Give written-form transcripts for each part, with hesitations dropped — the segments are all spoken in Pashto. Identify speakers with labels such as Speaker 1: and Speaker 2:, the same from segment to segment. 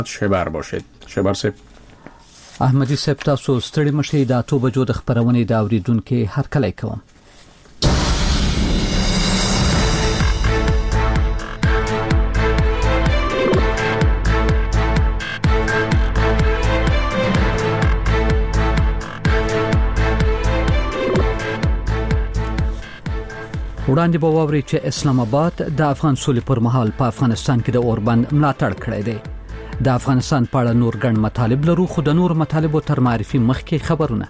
Speaker 1: شبر باشید. شبر صاحب.
Speaker 2: احمدی صاحب تاسو ستړي مشي د 8 بجو د خبرونې د اوریدونکو هر کله کوم. وړاندې به واوري چې اسلام آباد د افغان سولې پر مهال په افغانستان کې د اوربند ملاتړ کړی دی. د افغانستان په اړه نور ګڼ مطالب لرو، خو د نور مطالبو تر معرفي مخکې خبرونه.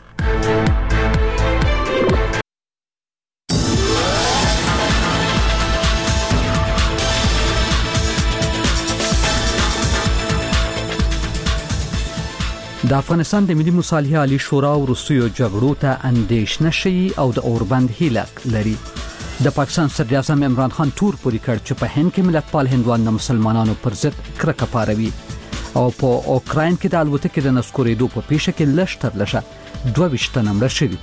Speaker 2: د افغانستان د ملي مصالحې عالی شورا وروستیو جګړو ته اندېښنه شي او د اوربند هیله لري. د پاکستان صدر اعظم عمران خان تور پوری کړ چې په هند کې ملتپال هندوان د مسلمانانو پر ضد کرکه پاروي او په اوکراین کې د الوتکې د نسکورېدو په پیښه کې لږ تر لږه 22 تنه مړه شوي.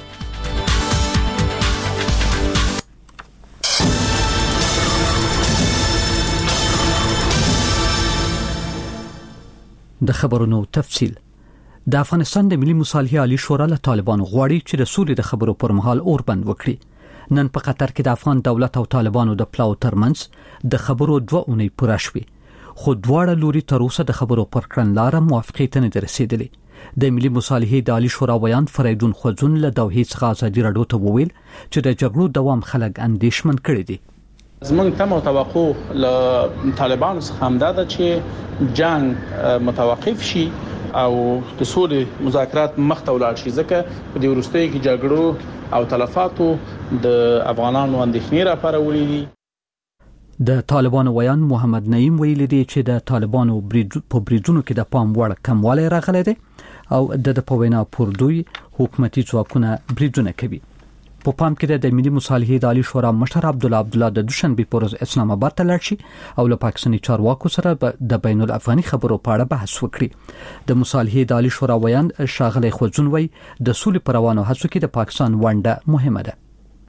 Speaker 2: د خبرونو تفصیل. د افغانستان د ملي مصالحې عالی شورا له طالبانو غواړي چې د سولې د خبرو پر مهال اوربند وکړي. نن په قطر کې د افغان دولت او طالبانو د پلاو ترمنځ د خبرو 2 اونۍ پوره شوې، خو دواړه لوري تر اوسه د خبرو پر کړنلاره موافقې ته نه رسیدلې. د ملي مصالحې د عالی شورا ویان فریدون خوځون له دوحې څخه ازادي راډیو ته وویل چې د جګړو دوام خلک اندېښمن کړي دي.
Speaker 3: زمونږ تم او توقع له طالبانو څخه هم دا ده چې جنگ متوقف شي او د سولې مذاکرات مخته ولاړ شي، ځکه په دې وروستیو کې جګړو او تلفاتو د افغانانو اندېښنې راپارولې دي.
Speaker 2: د طالبانو ویان محمد نعیم ویلي دی چې د طالبانو په بریدونو کې د پام وړ کموالی راغلی دی او د پوینا پوردوی حکومتي ځواکونه بریدونه کوي. په پام کې د ملي مصالحې د عالی شورا مشر عبدالله د دوشنبه پر ورځ اسلام آباد ته لاړ شي او له پاکستاني چارواکو سره د بین الافغاني خبرو په اړه بحث وکړي. د مصالحې د عالی شورا ویان شاغلی خوځون وی د سولې پر روانو هڅو کې د پاکستان ونډه مهمه ده.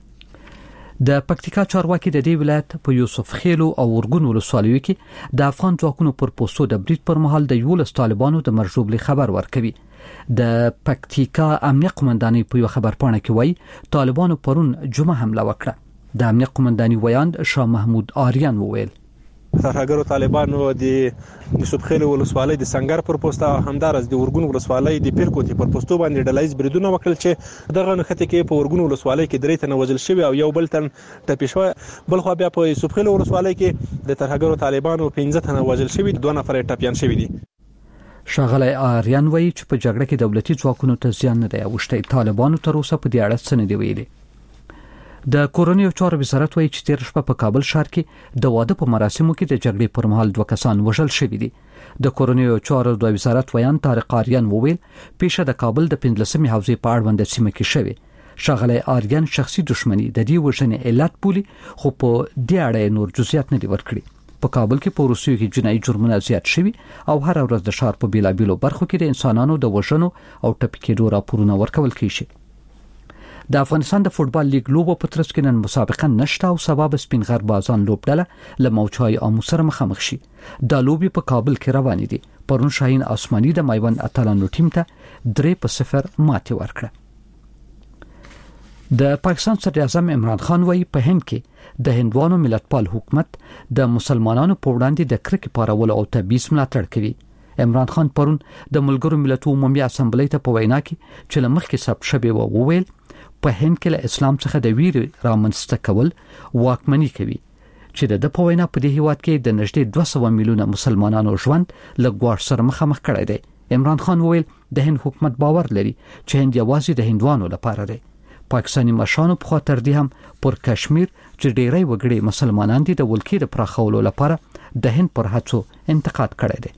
Speaker 2: د پکتیکا چارواکي د دې ولایت په یوسف خیلو او ورګون ولسوالیو کې د افغان ځواکونو پر پوسټو د برید پر مهال د 11 طالبانو د مرجوبلي خبر ورکوي. د پکتیکا امنیه قومندانۍ په یو خبر پاڼه کې وایي طالبانو پرون جمعه حمله وکړه. د امنیه قومندانۍ ویان شاه محمود آریان وویل
Speaker 4: ترهګرو طالبانو د یوسف خیل ولسوالۍ د سنگر پر پوسټ او همدارس د ورګون ولسوالۍ د پیرکوټي پر پوسټو باندې ډلایز بریدونه وکړل چې دغه نخته کې په ورګون ولسوالۍ کې 3 تنه وژل شوی او یو بل تن ټپي شوی. بل خو بیا په یوسف خیل ولسوالۍ کې د ترهګرو طالبانو 15 تنه وژل شوی، 2 نفر ټپيان شوی دي.
Speaker 2: شاغلی آریان وایي چې په جګړه کې دولتي ځواکونو ته زیان نه دی اوښتی. طالبانو تر اوسه په دې اړه څه نه دی ویلي. د کورونیو چارو وزارت وایي چې تیر شپه په کابل ښار کې د واده په مراسمو کې د جګړې پر مهال 2 کسان وژل شوي دي. د کورونیو چارو د وزارت ویان طارق آریان وویل پیښه د کابل د 15مې حوزې په اړوند سیمه کې شوې. شاغلی آریان شخصي دښمنی د دې وژنې علت بولي، خو په دې اړه نور جزئیات نه دی ورکړي. په کابل کې په روسیو کې جنایي جرمونه زیات شوي او هر ورځ د ښار په بیلابیلو برخو کې د انسانانو د وژنو او ټپي کېدو راپورونه ورکول کیږي. د افغانستان د فوتبال لیګ لوبو په ترڅ کې نن مسابقه نشته او سبب سپین غر بازان لوبډله له موچای امو سره مخامخ شي. د لوبي په کابل کې روانې دي. پرون شاهین آسماني د میوند اتلانو ټیم ته 3-0 ماتې ورکړه. د پاکستان صدر اعظم عمران خان وایي په هند کې د هندوانو ملتپال حکومت د مسلمانانو په وړاندې د کرکې پارولو او تبعیض ملاتړ کوي. عمران خان پرون د ملګرو ملتونو عمومي اسامبلې ته په وینا کې چې لمخکې ثبت شوی وویل په هند کې له اسلام څخه د ویرې رامنځته کول واکمني کوي چې د په وینا په دې هیواد کې د نږدې 200 میلیونه مسلمانانو ژوند له ګواښ سره مخامخ کړی دی. عمران خان وویل د هند حکومت باور لري چې هند یوازې د هندوانو لپاره دی. پاکستاني مشرانو په خاطر دي هم پر کشمیر چې ډېری وګړي مسلمانان دي د ولکې د پراخولو لپاره د هند پر هڅو انتقاد کړی دی.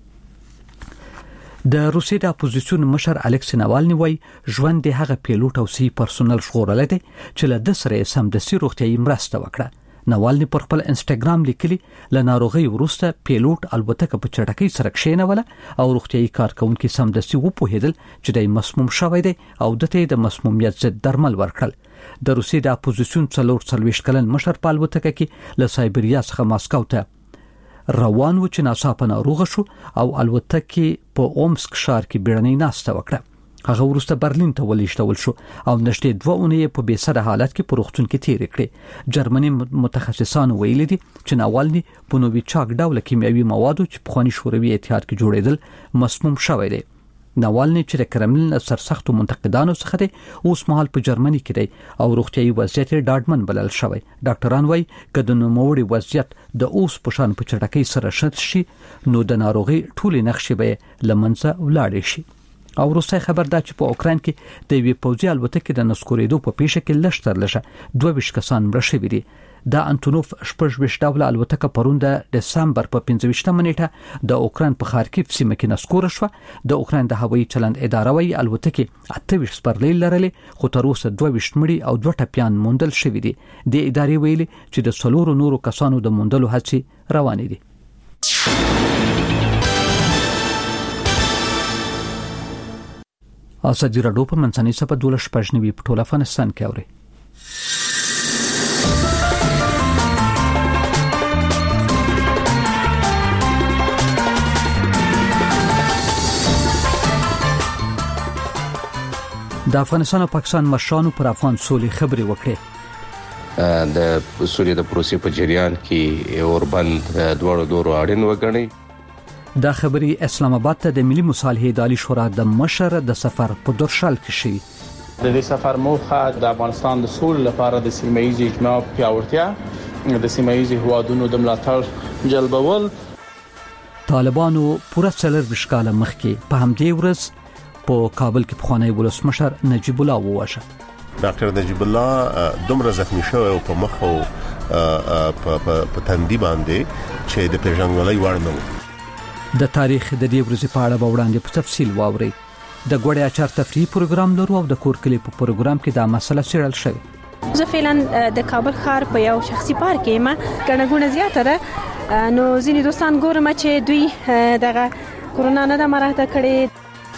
Speaker 2: د روسیې د اپوزیسیون مشر الکسی ناوالني وایي ژوند د هغه پیلوټ او سی پرسونل ژغورل دي چې له د سره سمدستي روغتيایي مرسته وکړه. ناوالني پر خپل انسټاګرام لیکلي له ناروغي وروسته پیلوټ البته په چټکۍ سره کښینوله او روغتيایي کارکونکو سمدستي وپوهیدل چې د مسموم شوی دی او دته د مسمومیت ضد درمل ورکړل. د روسیې د اپوزیسیون 43 کلن مشر په البته کې له سایبریا څخه ماسکو ته روان و چې ناڅاپه ناروغ شو او الوتکه په اومسک ښار کې بیړنۍ ناسته وکړه. هغه ورسته برلین ته ولېږدول شو او نشټې 2 اونۍ په بېسره حالت کې په روغتون کې تیر کړې. جرمني متخصصانو ویلي دي چې ناوالني په نوویچاک ډول کیمیاوي موادو چې په خواني شوروي اتحاد کې جوړېدل مسموم شوی دی. ناوالني چې د کرملین سرسختو منتقدانو څخه دی اوس مهال په جرمني کې دی او روغتيایي وضعیت ډاډمن بلل شوی. ډاکټران وايي چې د نوموړي وضعیت د اوس په شان په چټکۍ سره شت شي نو د ناروغي ټولې نښې به لمنځه ولاړې شي. او روسي خبر دا چې په اوکران کې د وی پوځي الوتکې د نسکورېدو په پیښه کې لشتر لشه 22 کسان مړه شوي دي. دا انټونوف 18 ډول الوتکه پرون د دسمبر په 15 نیټه د اوکران په خارکیف سیمه کې نسکور شو. د اوکران د هوایي چلند اداره وايي الوتکه 28 سپرلۍ لرلې خو تر اوسه 22 مړي او 2 ټپيان موندل شوي دي. د ادارې ویلي چې د 4 نورو کسانو د موندلو هڅې روانې دي. ازادي راډیو په منځنۍ سپه 12 په ټول افغانستان کې اوري. د افغانستان او پاکستان مشرانو پر افغان سولې خبرې وکړې.
Speaker 5: د سولې د پروسې په جریان کې اوربند دوړو دورو اړین وګڼي.
Speaker 2: دا خبري اسلام آباد ته د ملي مصالحې د عالی شورا د مشر د سفر په درشل کې شي.
Speaker 3: د دې سفر موخه د افغانستان د سولې لپاره د سیمه‌ایز اجماع پیاوړتیا، د سیمه‌ایز هوادونو د ملاتړ جلبول.
Speaker 2: طالبانو پوره 4 کاله مخکې په همدې ورځ په کابل کې پخوانی ولسمشر نجیب الله وواژه.
Speaker 6: ډاکټر نجیب الله دومره زخمی شو او په مخ او په تندي باندې چې د پیژنګلای وړ نه و.
Speaker 2: د تاریخ د دې ورځې په اړه وړاندې په تفصیل واوري. د ګوړې اچار تفریح پروګرام لرو او د کور کلی په پروګرام کې دا مسله څېړل شوې.
Speaker 7: زه فعلا د کابل ښار په یو شخصي پارک کې ما ګڼګونه زیاته ده نو ځینې دوستان ګورم چې دوی دغه کورونا نه د مراحته کړي.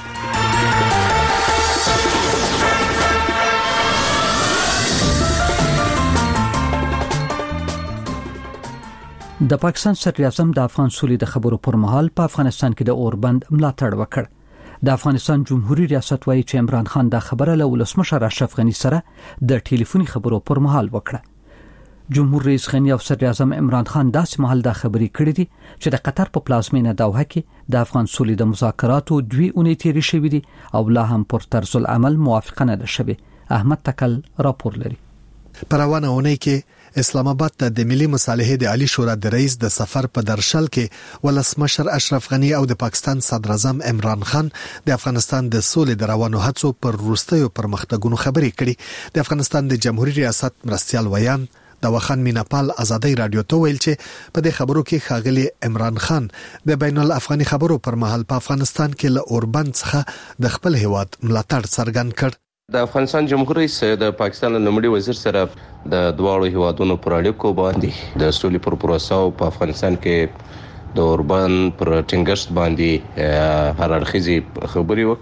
Speaker 2: د پاکستان صدر اعظم د افغان سولې د خبرو پر مهال په افغانستان کې د اوربند ملاتړ وکړ. د افغانستان جمهوریت ریاست وايي چې عمران خان د خبره له ولسمشر اشرف غنی سره د ټلیفوني خبرو پر مهال وکړه. جمهور رئیس غنی او صدر اعظم عمران خان داسې مهال د خبرې کړې دي چې د قطر په پلازمینه دوحه کې د افغان سولې د مذاکراتو 2 اونۍ تیرې شوې دي او لا هم پر طرز العمل موافقه نه ده شوې. احمد تکل راپور لري.
Speaker 8: پروانه اونۍ کې اسلام آباد ته د ملي مصالحې د عالی شورا د رئیس د سفر په درشل کې ولسمشر اشرف غنی او د پاکستان صدر اعظم عمران خان د افغانستان د سولې د روانو هڅو پر وروستیو پرمختګونو خبرې کړي. د افغانستان د جمهوریت ریاست مرستيال ویان د وخان میناپال ازادي رادیو ته ویل چې په دې خبرو کې ښاغلي عمران خان د بین الافغاني خبرو پر مهال په افغانستان کې له اوربند څخه د خپل هیواد ملاتړ څرګند کړ.
Speaker 5: د افغانستان جمهور رئیس د پاکستان لومړي وزیر سره د دواړو هیوادونو پر اړیکو باندې د سولې پر پروسه او په افغانستان کې د اوربند پر ټینګښت باندې هر اړخیزې خبرې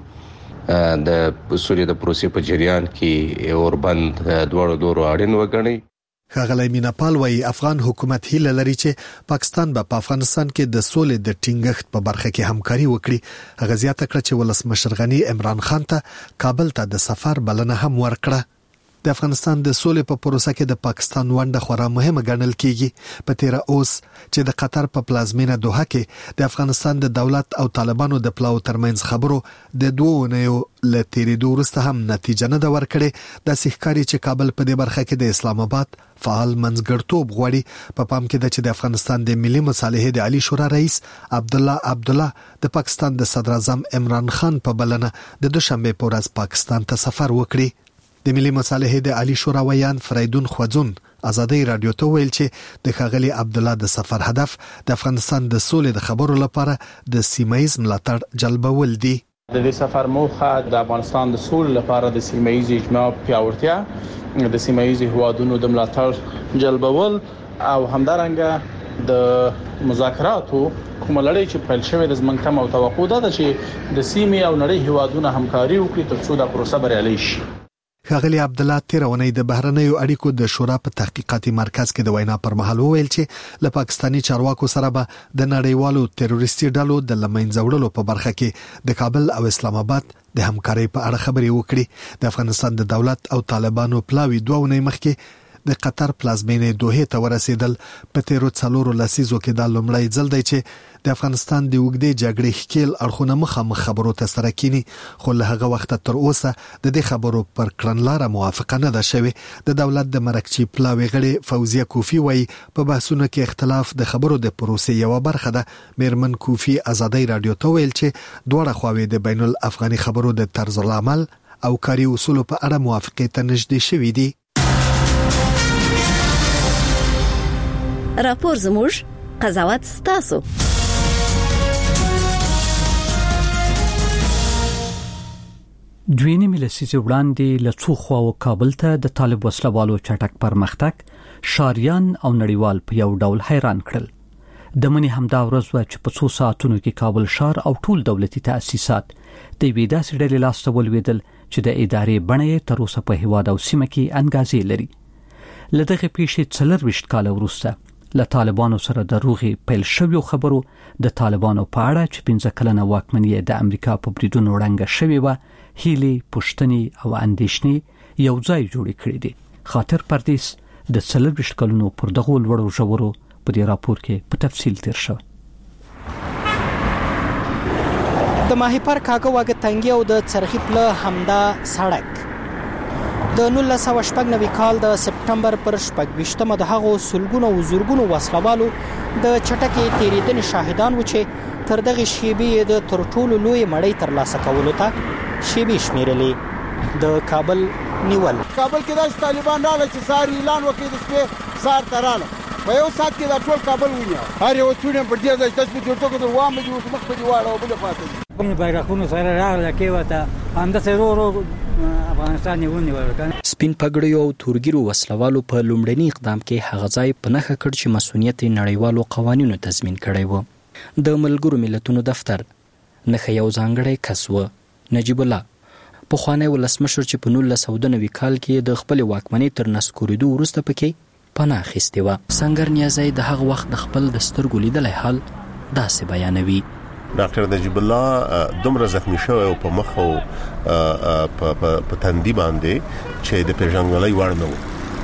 Speaker 5: وکړلې. د سولې د پروسې په جریان کې اوربند دواړو دورو اړین وګڼي.
Speaker 8: ښاغلی میناپال وايي افغان حکومت هیله لري چې پاکستان به په افغانستان کې د سولې د ټینګښت په برخه کې همکاري وکړي. هغه زیاته کړه چې ولسمشر غنی عمران خان ته کابل ته د سفر بلنه هم ورکړه. د افغانستان د سولې په پروسه کې د پاکستان ونډه خورا مهمه ګڼل کیږي. په تیر اوس چې د قطر په پلازمینه دوحه کې د افغانستان د دولت او طالبانو د پلاو ترمنځ خبرو د 2 اونیو له تیریدو وروسته هم نتیجه نه ده ورکړې. د ښکاری چې کابل په دې برخه کې د اسلام آباد فعال منځګړتوب غواړي. په پام کې ده چې د افغانستان د ملي مصالحې د عالی شورا رئیس عبدالله د پاکستان د صدر اعظم عمران خان په بلنه د دوشنبه په ورځ پاکستان ته سفر وکړي. د ملي مصالحې د عالی شورا ویان فریدون خوځون ازادي رادیو ته ویل چې د ښاغلي عبدالله د سفر هدف د افغانستان د سولې د خبرو لپاره د سیمه‌ایز ملاتړ جلبول دي.
Speaker 3: د دې سفر موخه د افغانستان د سولې لپاره د سیمه‌ایز اجماع پیاوړتیا، د سیمه‌ایز هوادونو د ملاتړ جلبول او همدارنګه د مذاکراتو کوم لړۍ چې پیل شوې د زمنګ تم او توقع ده چې د سیمې او نړۍ هوادونو همکاري وکړي ترڅو دا پروسه بریالۍ شي.
Speaker 8: ښاغلي عبد الله تیرونی د بهرنیو اړیکو د شورا په تحقیقاتي مرکز کې د وینا پر مهال وویل چې له پاکستاني چارواکو سره به د نړیوالو تروریستي ډلو د لمنځه وړلو په برخه کې د کابل او اسلام آباد د همکارۍ په اړه خبرې وکړي. د افغانستان د دولت او طالبانو پلاوی 2 ونې مخکې د قطر پلازمینې دوحې ته ورسېدل. په تیرو 4 لسیزو کې د لومړی ځل دی چې د افغانستان د وګړي جګړې ښکیل اړخونه مخامخ خبرو ته سره کینی، خو له هغه وخت تر اوسه د دې خبرو پر کړنلاره موافقه نه ده شوې. د دولت د مرکزی پلاوی غړي فوزیه کوفی وایي په بحثونو کې اختلاف د خبرو د پروسې یو برخه ده. میرمن کوفی آزادۍ رادیو ته ویل چې دوه خواوې د بین الافغاني خبرو د طرز العمل او کاري اصول په اړه موافقه ته نږدې شوې دي.
Speaker 9: راپور زموږ قضاوت ستاسو.
Speaker 2: دوینی لسیزې وړاندې له څو خواو کابل ته د طالب وسلوالو چټک پرمختګ شاریان او نړیوال په یو ډول حیران کړل. د منی همدا ورځ و چې په 2 ساعتونو کې کابل ښار او ټول دولتي تأسیسات د وې داسې ډلې لاس ته ولوېدل چې د ادارې بڼه تر اوسه په هیواد او سیمه کې انګازې لري. له دغه پیښې 24 کال وروسته له طالبانو سره د روغي پیل شویو خبرو د طالبانو په اړه چې 15 کلنه واکمنۍ د امریکا په بریدونو وړاندې شوې و هیلې پښتنې او اندېښنې یو ځای جوړ کړې دي. خاطر پردیس د 24 کلونو پر دغه لوړو ژورو په دې راپور کې په تفصیل تیر شو.
Speaker 10: د ماهیپر کاغه واګه تنګي او د چرخی پله همدا سړک د 1996 کال د سپټمبر پر 28مه د هغو سلګونو او زورګونو وسلوالو د چټکې تیریدنې شاهدان و چې تر دغه شیبې د ترټولو لوی مړی تر لاسه کولو ته شیبې شمیرلې. د کابل نیول
Speaker 11: کابل کې د طالبان راغله چې سار اعلان وکړي د شپې سار تراله په یو سات کې د ټول کابل ونیو هر یو څونه پر دې ځای تاسو ته ټکو د وامه دي مخ په دیواله او بل پاتې
Speaker 12: کوم بیرغونه سره راغله کې وته همدا سرورو افغانستان ونیول.
Speaker 13: سپین پګړیو او تورګیرو وسلوالو په لومړني اقدام کې هغه ځای په نخښه کړ چې مسؤلیت نړیوالو قوانینو تضمین کړی و. د ملګرو ملتونو دفتر نخښه یو ځانګړی کس و، نجیب الله پخوانی ولسمشر چې په 1990 کال کې د خپل واکمنۍ تر نسکورېدو وروسته پکې پناه اخیستې وه. سنگر نیازی د هغه وخت د خپل د سترګو لیدلی حال داسې بیانوي.
Speaker 6: ډاکټر نجیب الله دومره زخمی شوی او په مخ او په تندي باندې چې د پیژنګلۍ وړ نه و.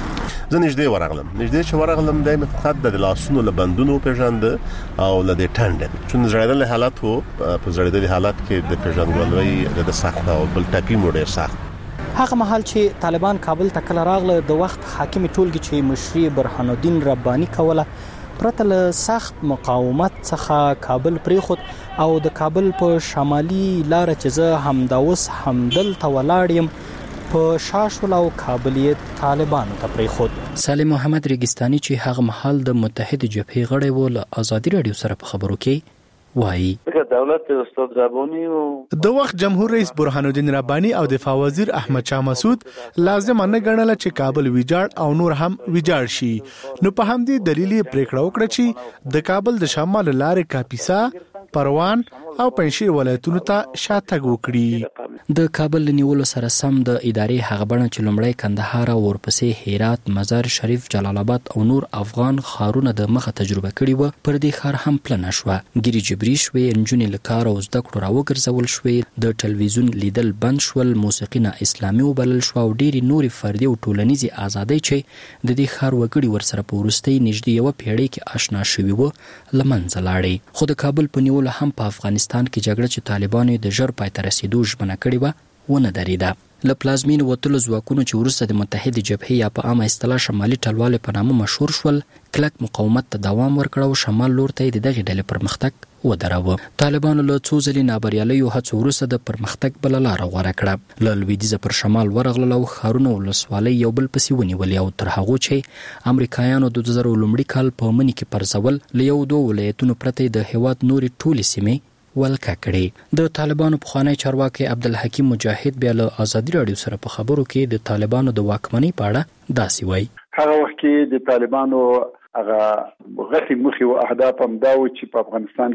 Speaker 6: زه نږدې چې ورغلم د فقط د لاسونو له بندونو پیژند او له د ټنډ چې زړېدل حالت وو. په زړېدل حالت کې د پیژنګلۍ د سخت او بل ټاپی موډ سخت.
Speaker 10: هغه مهال چې طالبان کابل ته کله راغله د وخت حاکم ټولګي چې مشري برهان الدین رباني کوله پرته له سخت مقاومت څخه کابل پریخود او د کابل په شمالي لار چې زه همداوس همدلته ولاړ یم په شاشول او کابلیت طالبانو ته پریخود.
Speaker 13: سالم محمد ریګستاني چې هغه مهال د متحد جبهې غړی و له آزادي رادیو سره په خبرو کې وایي
Speaker 14: دولت استاد رباني او
Speaker 15: د وخت جمهور رئیس برهان الدین رباني او دفاع وزیر احمد شاه مسعود لازم نه ګڼل چې کابل ویجاړ او نور هم ویجاړ شي. نو په همدې دلیل پریکړه وکړه چې د کابل د شمال لارې کاپیسا، پروان او پنځیر ولایتونو ته شاتګ وکړي.
Speaker 13: د کابل نیولو سره سم د ادارې هغه بڼه چې لومړی کندهار او ورپسې هرات، مزار شریف، جلال آباد او نور افغان ښارونه د مخه تجربه کړي و پر دې ښار هم پلنه شوه. ګیري جبري شوې، نجونې له کار او زده کړو راوګرځول شوې، د ټلویزیون لیدل بند شول، موسیقي نه اسلامي وبلل شو او ډېرې نورې فردي او ټولنیزې ازادۍ چې د دې ښار وګړي ورسره په وروستۍ نږدې یوه پیړۍ کې آشنا شوي وو له منځه لاړې. خو د کابل په نیولو هم په افغانستان کې جګړه چې طالبانو د ژر پای ته رسیدو ژمنه کړې وه ونه درېده. له پلازمینې وتلو ځواکونو چې وروسته د متحد جبهې یا په عامه اصطلاح شمالي ټلوالې په نامه مشهور شول کلک مقاومت ته دوام ورکړ او شمال لور ته یې د دغې ډلې پرمختګ ودراوه. طالبانو له څو ځلې نابریالیو هڅو وروسته د پرمختګ بله لاره غوره کړه. له لویدیځه پر شمال ورغلل او ښارونه او ولسوالۍ یو بل پسې ونیولې او تر هغو چې امریکایانو د 2000 لومړي کال په مني کې پرځول له یو دوه ولایتونو پرته د هېواد نورې ټولې سیمې ولکه کړي. د طالبانو پخوانی چارواکي عبدالحکیم مجاهد بیا له آزادي رادیو سره په خبرو کې د طالبانو د واکمنۍ په اړه داسې وایي.
Speaker 16: هغه وخت کې د طالبانو هغه غټي مخي او اهداف هم دا و چې په افغانستان کې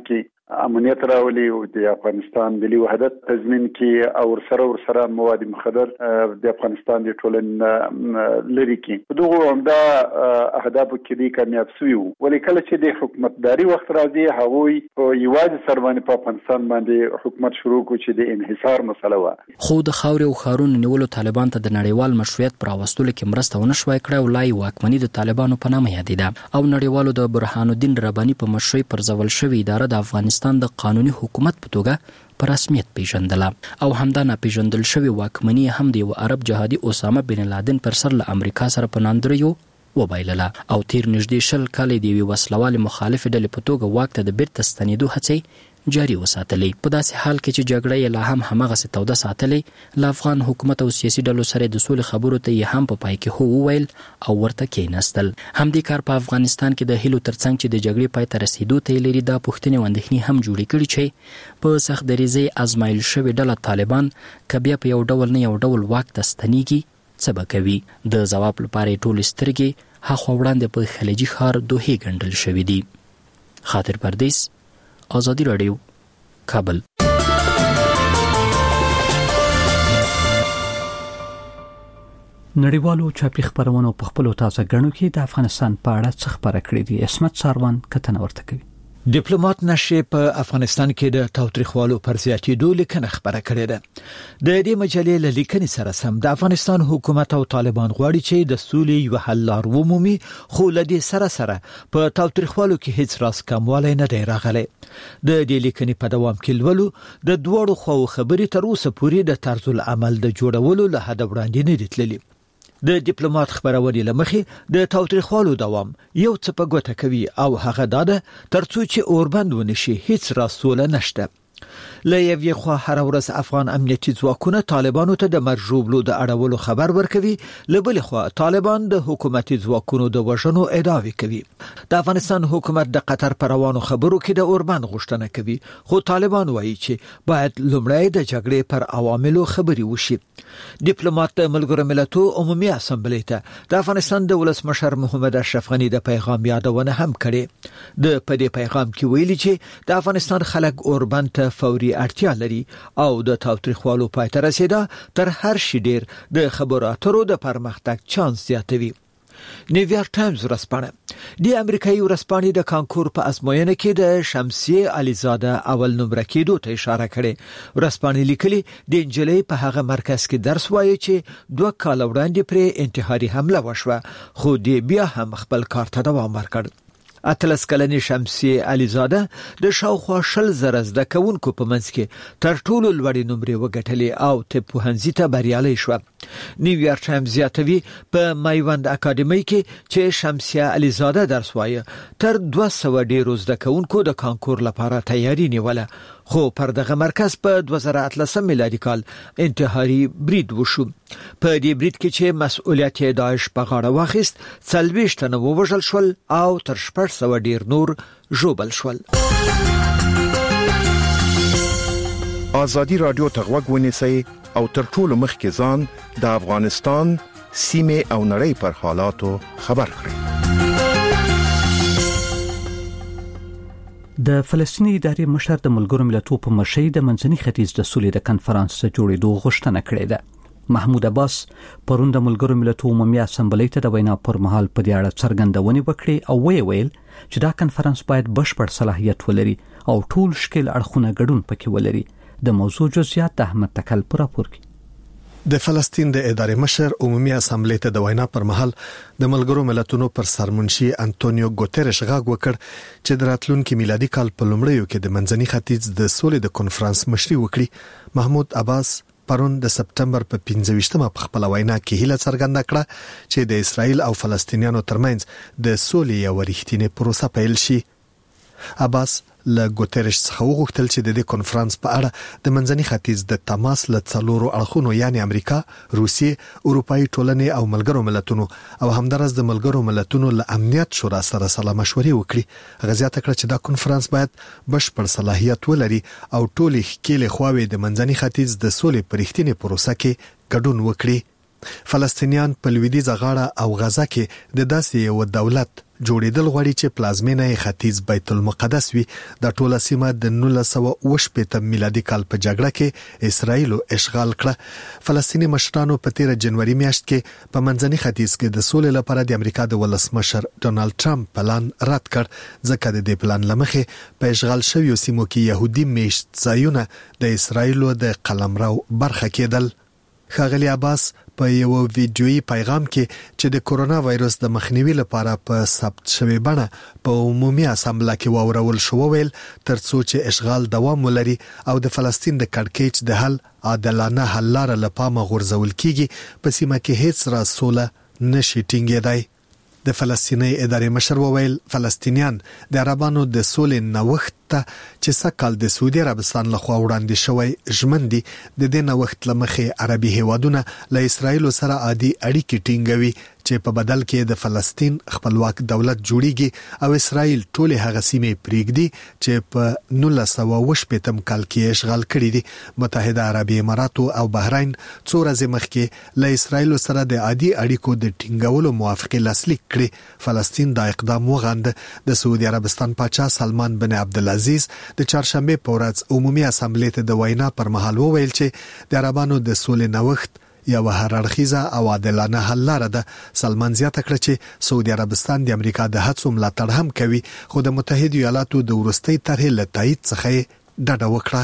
Speaker 16: امنیت راولي او د افغانستان ملي وحدت تضمین کې او سره مواد مخدر د افغانستان د ټولنې لري کې دغه همدا اهداف کې دي کامیاب شوي ولې کله چې د حکومتداري وخت راځي هغوی په یوازې سربانه په افغانستان باندې حکومت شروع کو چې د انحصار مسله و
Speaker 13: خو د خاورې او خارونو نیولو طالبان ته د نړیوال مشروعیت پر واستلو کې مرسته ونه شوای کړې او لای واکمني د طالبانو په نامه یادېده او نړیوالو د برهان الدین رباني په مشرۍ پر ځول شوې اداره د افغانستان د قانوني حکومت په توګه په رسمیت پیژندله او همدا ناپیژندل شوی واکمني هم د یو عرب جهادي اسامه بن لادن پر سر له امریکا سره په ناندریو وبایلله او تیر نږدې 20 کال د یو وسلوال مخالف ډلې په توګه واک ته د بیرته ستنېدو هڅې جاری وساتلې په داسې حال کې چې جګړه یې لا هم همغه توده ساتلې له افغان حکومت او سیاسي ډلو سره د سولې خبرو ته یې هم په پای کې هو وویل او ورته کېناستل همدې کار په افغانستان کې د هیلو ترڅنګ چې د جګړې پای ته رسیدو ته لري دا پوښتنې او اندېښنې هم جوړې کړي چې په سخت دریځي ازمایل شوی ډله طالبان کبیا په یو ډول نه یو ډول واک ته ستنېږي څه به کوي د ځواب لپاره ټول سترګې هغه وړاندې په خلیجي ښار دوحې ګڼل شوې دي خاطر پردیس آزادی رادیو کابل
Speaker 2: نړیوالو چاپی خبرونو په خپل تازه غنو کې د افغانستان په اړه څه خبره کړې دي اسمت ساروان کتن ورته کوي
Speaker 17: ډیپلوماټ نشي په افغانستان کې د تاوتریخوالو پر زیاتېدو لیکنه خبره کړې ده د دې مجلې له لیکنې سره سم د افغانستان حکومت او طالبان غواړي چې د سولې یو حل لار ومومي خو له دې سره په تاوتریخوالو کې هیڅ راز کموالی نه دی راغلی د دې لیکنې په دوام کې لولو د دوړو خو خبرې تر اوسه پورې د طرز العمل د جوړولو له هدف وړاندې نه دي تللي د ډیپلوماټ خبرونه لمخې د تاوتریخوالو دوام یو څه په ګوته کوي او هغه داده ترڅو چې اوربند ونشي هیڅ راسوله نشته له یوې خوا هر ورځ افغان امنیتي ځواکونه طالبانو ته د مرجوبلو د اړولو خبر ورکوي له بل خوا طالبان د حکومتي ځواکونو د وژنو ادعاوې کوي د افغانستان حکومت د قطر پر روانو خبرو کې د اوربند غوښتنه کوي خو طالبان وایي چې باید لومړی د جګړې پر عواملو خبري وشي ډیپلوماټ د ملګرو ملتونو عمومي اسامبلې ته د افغانستان د ولسمشر محمد اشرف غني د پیغام یادونه هم کړې د پدې پیغام کې ویلي چې د افغانستان خلک اوربند ته فوري اړتیا لري او د تاوتریخوالو پای ته رسیدا تر هر شي ډیر د خبرو اترو د پرمختګ چانس زیاتوي نیویارک ټایمز ورځپاڼه د امریکایي ورځپاڼې د کانکور په ازموینه کې د شمسیه علیزاده اول نمره کېدو ته اشاره کړې ورځپاڼې لیکلي د انجلۍ په هغه مرکز کې درس وایي چې 2 کال وړاندې پر انتحاري حمله وشوه خو د بیا هم خپل کار ته دوام ورکړ اتلس کلنې شمسیه علیزاده د شاوخوا 20,000 زده کوونکو په منځ کې تر ټولو لوړې نمرې وګټلې او طب پوهنځي ته بریالۍ شوه نیویارک ټایمز زیاتوي په مایوند اکاډمي کې چې شمسیه علیزاده درس وایي تر 200 ډیرو زده کوونکو د کانکور لپاره تیاری نیوله خو پر دغه مرکز په 2013 میلادي کال انتحاري برید وشو په دې برید کې چې مسؤلیت داعش په غاړه واخیست 40 تنه ووژل شول او تر 600 ډیر نور ژوبل شول
Speaker 18: آزادی رادیو ته غوږ ونیسئ او تر ټولو مخکې ځان د افغانستان سیمه او نړۍ پر حالاتو خبر کړئ
Speaker 2: د فلسطیني ادارې مشر د ملګرو ملتونو په مشرۍ د منځني ختیځ د سولې د کنفرانس جوړېدو غوښتنه کړې ده محمود عباس پرون د ملګرو ملتونو عمومي اسامبلې ته د وینا پر مهال په دې اړه څرګندونې وکړې او ویل چې دا کنفرانس باید بشپړ صلاحیت ولري او ټول شکل اړخونه ګډون پکې ولري د موضوع جزئیات د احمد تکل پر راپور کې
Speaker 8: د فلسطین د ادارې مشر عمومي اسامبلې ته د وینا پر مهال د ملګرو ملتونو پر سرمنشي انټونیو ګوتيرش غاګ وکړ چې د راتلونکي میلادي کال په لومړیو کې د منځني ختیځ د سولې د کنفرانس مشري وکړي محمود عباس پرون د سپټمبر په 15مه په خپل وینا کې هیله څرګنده کړه چې د اسرایل او فلسطینیانو ترمنځ د سولې یو رښتینی پروسه پیل شي عباس له ګوتيرش څخه وغوښتل چې د دې کنفرانس په اړه د منځني ختیځ د تماس له څلورو اړخونو یعنی امریکا، روسیې، اروپאי ټولنې او ملګرو ملتونو او همدارس د ملګرو ملتونو له امنیت شورا سره سلا مشورې وکړي. غزيات کړ چې دا کنفرانس باید بشپړ صلاحیت ولري او ټول ښکېل خواوې د منځني ختیځ د سولې پرېختنې پروسه کې ګډون وکړي. فلسطینیان په لویدیځه غاړه او غزا کې د داسې یو دولت جوړیدل غواړي چې پلازمینه ختیځ بیت المقدس وي. د ټوله سیمه د 1918 میلادي کال په جګړه کې اسرائیل اشغال کړه. فلسطینی مشرانو په 13 جنوري میاشت کې په منځني ختیځ کې د سولې لپاره د امریکا د ولسمشر ډونالد ټرمپ پلان رد کړ، ځکه د دې پلان لمخې په اشغال شویو سیمو کې يهودي میشت ځایونه د اسرائیل د قلمرو برخه کېدل. ښاغلي عباس په یو ویډیويي پیغام کې چې د کورونا وایرس د مخنیوي لپاره په ثبت شوی بڼه په عمومي اسامبله کې واورول شو، ویل ترڅو چې اشغال دوام ولري او د فلسطین د کړکېچ د حل عادلانه حل لاره لپاره غورځول کیږي، په سیمه کې هیڅ راز سوله نشي ټینګېدای. د فلسطیني ادارې مشر وویل فلسطینیان د عربانو د سولې نوښت ته چې سکهال د سعودي عربستان لخوا وړاندې شوی ژمن دي. د دې نوښت لمخې عربي هیوادونه له اسرائیل سره عادي اړیکې ټینګوي چې په بدل کې د فلسطین خپلواک دولت جوړیږي او اسرائیل ټول هغه سیمې پریږدي چې په 1918 کال کې اشغال کړې دي. متحده عربي امارات او بحرین څو ورځې مخکې له اسرائیل سره د عادي اړیکو د ټینګولو موافقه لاسلیک کړې. فلسطین دا اقدام وغند. د سعودي عربستان پاچا سلمان بن عبدالعزیز د چهارشنبه په ورځ عمومي اسامبلې ته د وینا پر مهال وویل چې د عربانو د سولې نوښت یو هر اړخیزه او عادلانه حل لاره ده. سلمان زیاته کړ چې سعودي عربستان د امریکا د هڅو ملاتړ هم کوي، خو د متحده ایالاتو د ورستۍ طرحې له تایید څخه ډډه وکړه.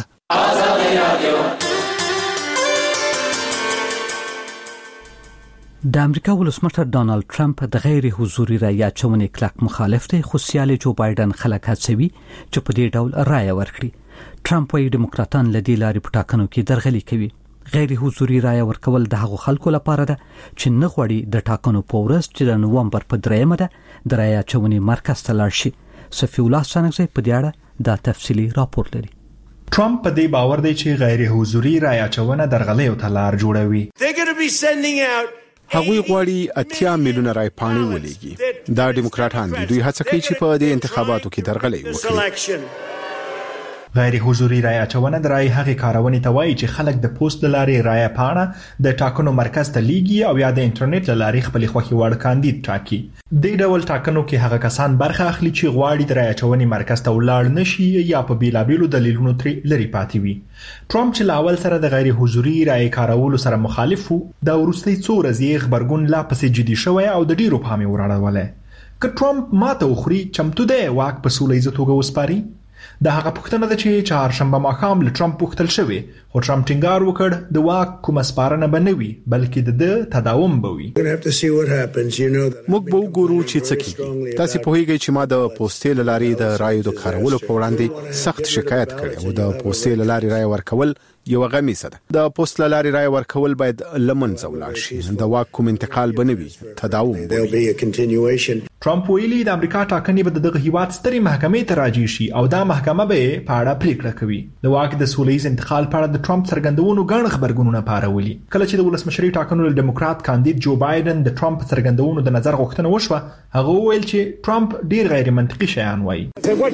Speaker 2: د امریکا ولسمشر ډونالد ټرمپ د غیر حضوري رایه اچونې کلک مخالف دی، خو سیال جو بایدن خلک هڅوي چې په دې ډول رایه ورکړي. ټرمپ وايي ډیموکراټان لدی لارې په ټاکنو کې درغلي کوي. غیر حضوري رایه ورکول د هغو خلکو لپاره ده چې نه غواړي د ټاکنو په ورځ چې د نومبر په 3 ده د رایه اچونې مرکز ته لاړ شي. صفی الله سنگزی په دې اړه دا تفصیلی راپور لري.
Speaker 19: ټرمپ په دې باور دی چې غیر حضوري رایه اچونه درغلیو ته لار جوړوي.
Speaker 1: هغوی غواړي 80 میلیونه رای پاڼې ولېږي. دا ډیموکراټان دي، دوی هڅه کوي چې په دې انتخاباتو کې درغلي وکړي.
Speaker 19: غیر حضوري رای اچونه د رای هغې کارونې ته وایي چې خلک د پوسټ له لارې رایه پاڼه د ټاکنو مرکز ته لیږي او یا د انټرنیټ له لارې خپل خوښي وړ کاندید ټاکي. د ډول ټاکنو کې هغه کسان برخه اخلي چې غواړي د رای اچونې مرکز ته ولاړ نشي یا په بیلابیلو دلیلونو ترې لري پاتې وي. ټرمپ چې لاول سره د غیر حضوري رای کارولو سره مخالف وو، د وروستي څو ورځې خبرګون لا پسې جدي شوی او د ډیرو پام یې وراړولی. که ټرمپ ماته وخوري، چمتو دی واک په سوله ییزه توګه وسپاري. دا هغه پوښتنه ده چې چهارشنبه ماښام له ټرمپ پوښتل شوې، خو ټرمپ ټینګار وکړ د واک کومه سپارنه به نه وي بلکې د تداوم به وي.
Speaker 1: موږ به وګورو چې څه کیږي. تاسو پوهیږئ چې ما د پوسټې له لارې د رایو د کارولو په وړاندې سخت شکایت کړی او د پوسټې له لارې رای ورکول یو غمیزه ده. د پوسټ له لارې رای ورکول باید لمنځه ولاړ شي. د واک کوم انتقال به نه وي، تداوم به وي.
Speaker 19: ټرمپ ویلي د امریکا ټاکنې به دغه هیواد سترې محکمې ته راجع شي او دا محکمه به په اړه پریکړه کوي. د واک د سولهییز انتقال په اړه د ټرمپ څرګندونو ګڼ خبرګونونه پارولي. کله چې د ولسمشري ټاکنو له ډیموکرات کاندید جو بایدن د ټرمپ څرګندونو د نظر غوښتنه وشوه، هغه وویل چې ټرمپ ډیر غیر منطقي شیان وایي.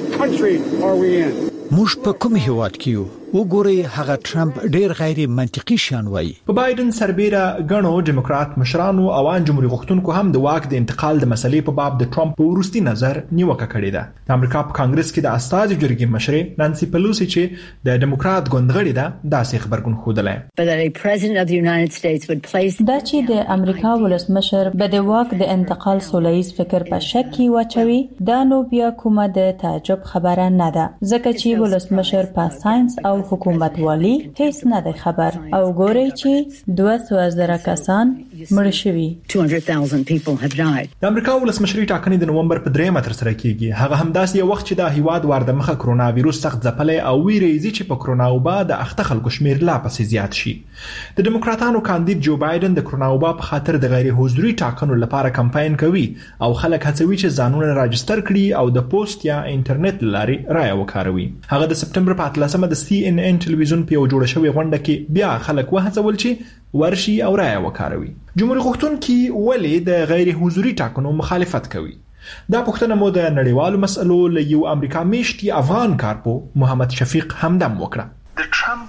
Speaker 17: موږ په کوم هیواد کې یو؟ وګورئ، هغه ټرمپ ډیر غیر منطقي شیان وایي.
Speaker 19: په بایدن سربېره غنو ډیموکرات مشرانو او ان جمهوریت غوښتونکو هم د واک د انتقال د مسلې په باب د ټرمپ په وروستي نظر نیوکه کړې ده. د امریکا په کانګرس کې د استازي جرګې مشرې نانسي پلوسی چې د ډیموکرات ګوندغړي ده داسې خبرګون خوده.
Speaker 20: دا چې د امریکا ولسمشر به د واک د انتقال سولهییز فکر په شک کې واچوي، دا نو بیا کومه د تعجب خبره نه ده، ځکه چې ولسمشر په ساينس او حکومت والی هیڅ نه دی خبر. او ګوري چې 200,000 کسان مړ شوي.
Speaker 19: 200,000 people have died. د امریکا ولسمشري ټاکنې د نومبر په 3 تر سره کیږي. هغه همداسې یو وخت چې د هیواد وارد مخه کرونا وایروس سخت ځپلې او ویریږي چې په کرونا وبا د اخته خلکو شمیر لا پسې زیات شي. د ډیموکراتانو کاندید جو بایدن د کرونا وبا په خاطر د غیر حضوري ټاکنو لپاره کمپاین کوي او خلک هڅوي چې ځانونه راجستر کړي او د پوسټ یا انټرنیټ لارې رایه وکاروي. هغه د سپټمبر په 13 د CNN ټلویزیون په یو جوړه شوی غونډه کې بیا خلک وهڅول چې ورشي او رایه وکاروي. جمهوریت غوښتونکي ولې د غیر حضوري ټاکنو مخالفت کوي؟ دا پوښتنه مو د نړیوالو مسئلو له یو امریکا میشتي افغان کارپو محمد شفیق همدم وکړه.
Speaker 21: د ټرمپ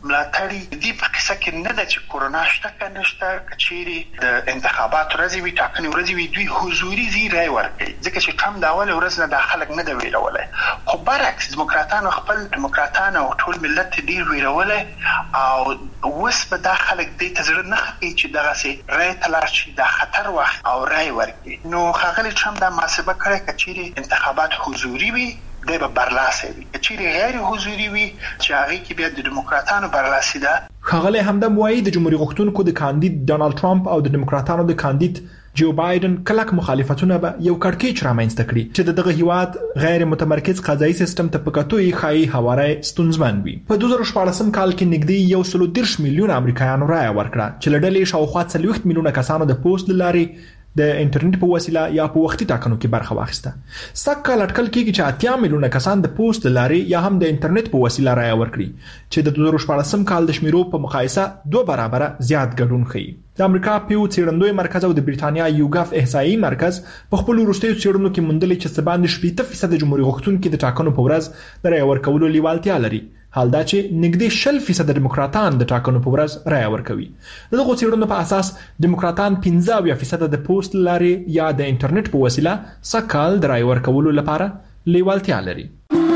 Speaker 21: ملاتړي دې په قصه کې نه ده چې کورونا شته کنه شته کچېری د انتخابات ورځې وي ټاکنې ورځې وي دوی حضوري رای ورکړي ځکه چې کم دا اول ورځ نه د خلک نه دی ویلولای خو برعکس دیموکراتانو خپل دیموکراتانو او ټول ملت ډیر ویلولای او اوس په دا خلک دې تزړه نه خپي چې دغه سي رای تلاش شي د خطر وخت او رای ورکړي نو ښاغلي ټرمپ دا محاسبه کړې کچېری انتخابات حضوري وي د برلاسه وي چې غیر حضوري وي چې هغه کې بیا د دیموکراتانو برلاسي ده.
Speaker 19: ښاغلی همدم وایي د جمهوریت غوښتونکو د کاندید ډانلډ ټرمپ او د دیموکراتانو د کاندید جو بایدن کلک مخالفتونه به یو کړکېچ رامنځته کړي چې دغه هیواد غیر متمرکز قضایي سیستم ته په کتوې خایي هواره ستونزمن وي. په 2014 کال کې نږدې 130 میلیون امریکایانو رایه ورکړه چې لړلې شاوخوا 40 میلیونه کسانو د پوسټ لارې د انټرنیټ په وسیله یا په وختي ټاکنو کې برخه واخیسته. سکه لټکل کېږي چې 80 میلیونه کسان د پوسټ لارې یا هم د انټرنیټ په وسیله رایه ورکړي چې د 2014 کال د شمیرو په مقایسه 2 برابره زیات ګډون ښیي. د امریکا پیو څېړندوی مرکز او د بریټانیا یوګاف احصایي مرکز په خپل وروستیو څېړنو کې موندلې چې سباند 70% جمهوریت غوښتونکو د ټاکنو په ورځ د رایه ورکولو لیوالتیا لري حال دا چې نږدې 60% دیموکراتان د ټاکنو په ورځ رایه ورکوي. دغه څېړنو په اساس دیموکراتان 15% د پوسټ لارې یا د انټرنیټ په وسیله سکهال د رایه ورکولو لپاره لیوالتیا لري.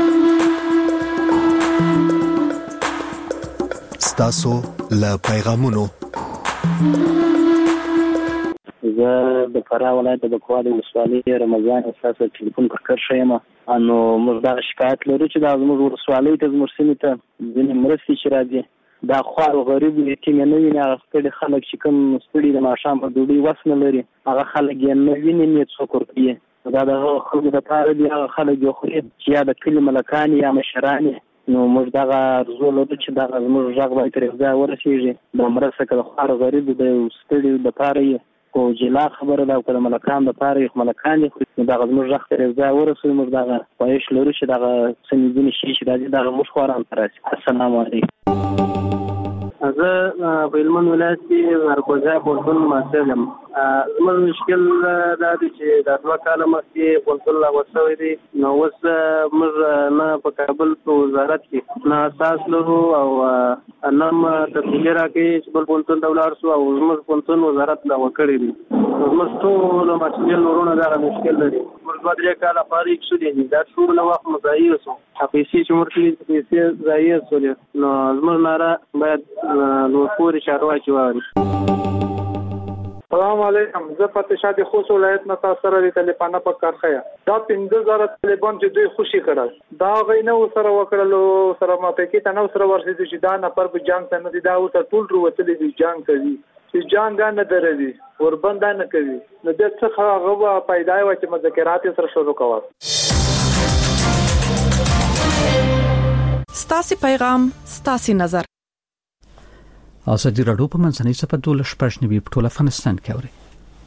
Speaker 8: ستاسو له پیغامونو
Speaker 22: زه د فراه ولایت د بکوالي ولسوالۍ رمضان اساسه ټلیفون پر کار شوم انو موږ دا شکایت لرو چې دا زموږ ولسوالۍ ته زموږ سیمې ته ځینې مرستې چې راځي دا خوار غریب یتیم نه ویني هغه ستړي خلک چې کوم ستړي د ماښام په ډوډۍ وس نه لري هغه خلک یې نه ویني نه څوک ورکوي دا د خلکو لپاره دی هغه خلک یو خوري چې یا د کلي ملکان یا مشران نو موږ دغه ارزو لرو چې دغه زموږ غږ باید تر ځای ورسیږي د مرسته کړه خوار غریب د ستړي لپاره او جلا خبره دا کړه ملکان د پاره ملکان دي دا زموږ ځخ تر ځای ورسوي موږ دا پایش لرو چې دا سنځنی شي چې دا موږ خوران ترسي. السلام علیکم.
Speaker 23: زه په هلمند ولایت کې مرکزي پوهنتون محصل یم. زموږ مشکل دا دی چې دا 2 کاله مخکې پوهنتون لا وسوي دي نو اوس موږ نه په کابل په وزارت کې نه اساس لرو او نام تفصیل راکې چې بل پوهنتون ته ولاړ شو او زموږ پوهنتون وزارت لا وکړي دي زموږ ټول مسؤلیت ورونه دا مشکل لري. موږ 2 کاله فارغ شو دي دا ټول وخت مضایع شو پیسې چې ورته پیسې ضایع شول نو زموږ ناره باید نو پوری چارواکي وایي.
Speaker 24: السلام علیکم. زه فتح شاه د خوست ولایت نه تاسو سره د طالبانو په کارخیا دا 15000 طالبان چې دوی خوشي کړل دا غینه سره وکړلو سره ماته کې تنو سره ورسېږي چې دا نفر په جنگ ته نه دي دا اوس ټول وروتلې دي جنگ کوي چې جنگ نه درېږي وربند نه کوي نو د څه هغه پیدا وي چې مذاکرات سره شروع کوي.
Speaker 25: ستاسو پیغام ستاسو نظر.
Speaker 2: ازادي راډیو په منځنۍ صفحه 12 په ټول افغانستان کې اوري.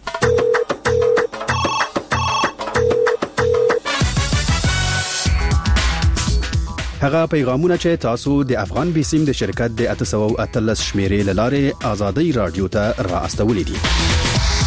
Speaker 26: هغه پیغامونه چې تاسو د افغان بیسیم د شرکت د 813 شمیرې لاره ازادي راډیو ته راستولې دي.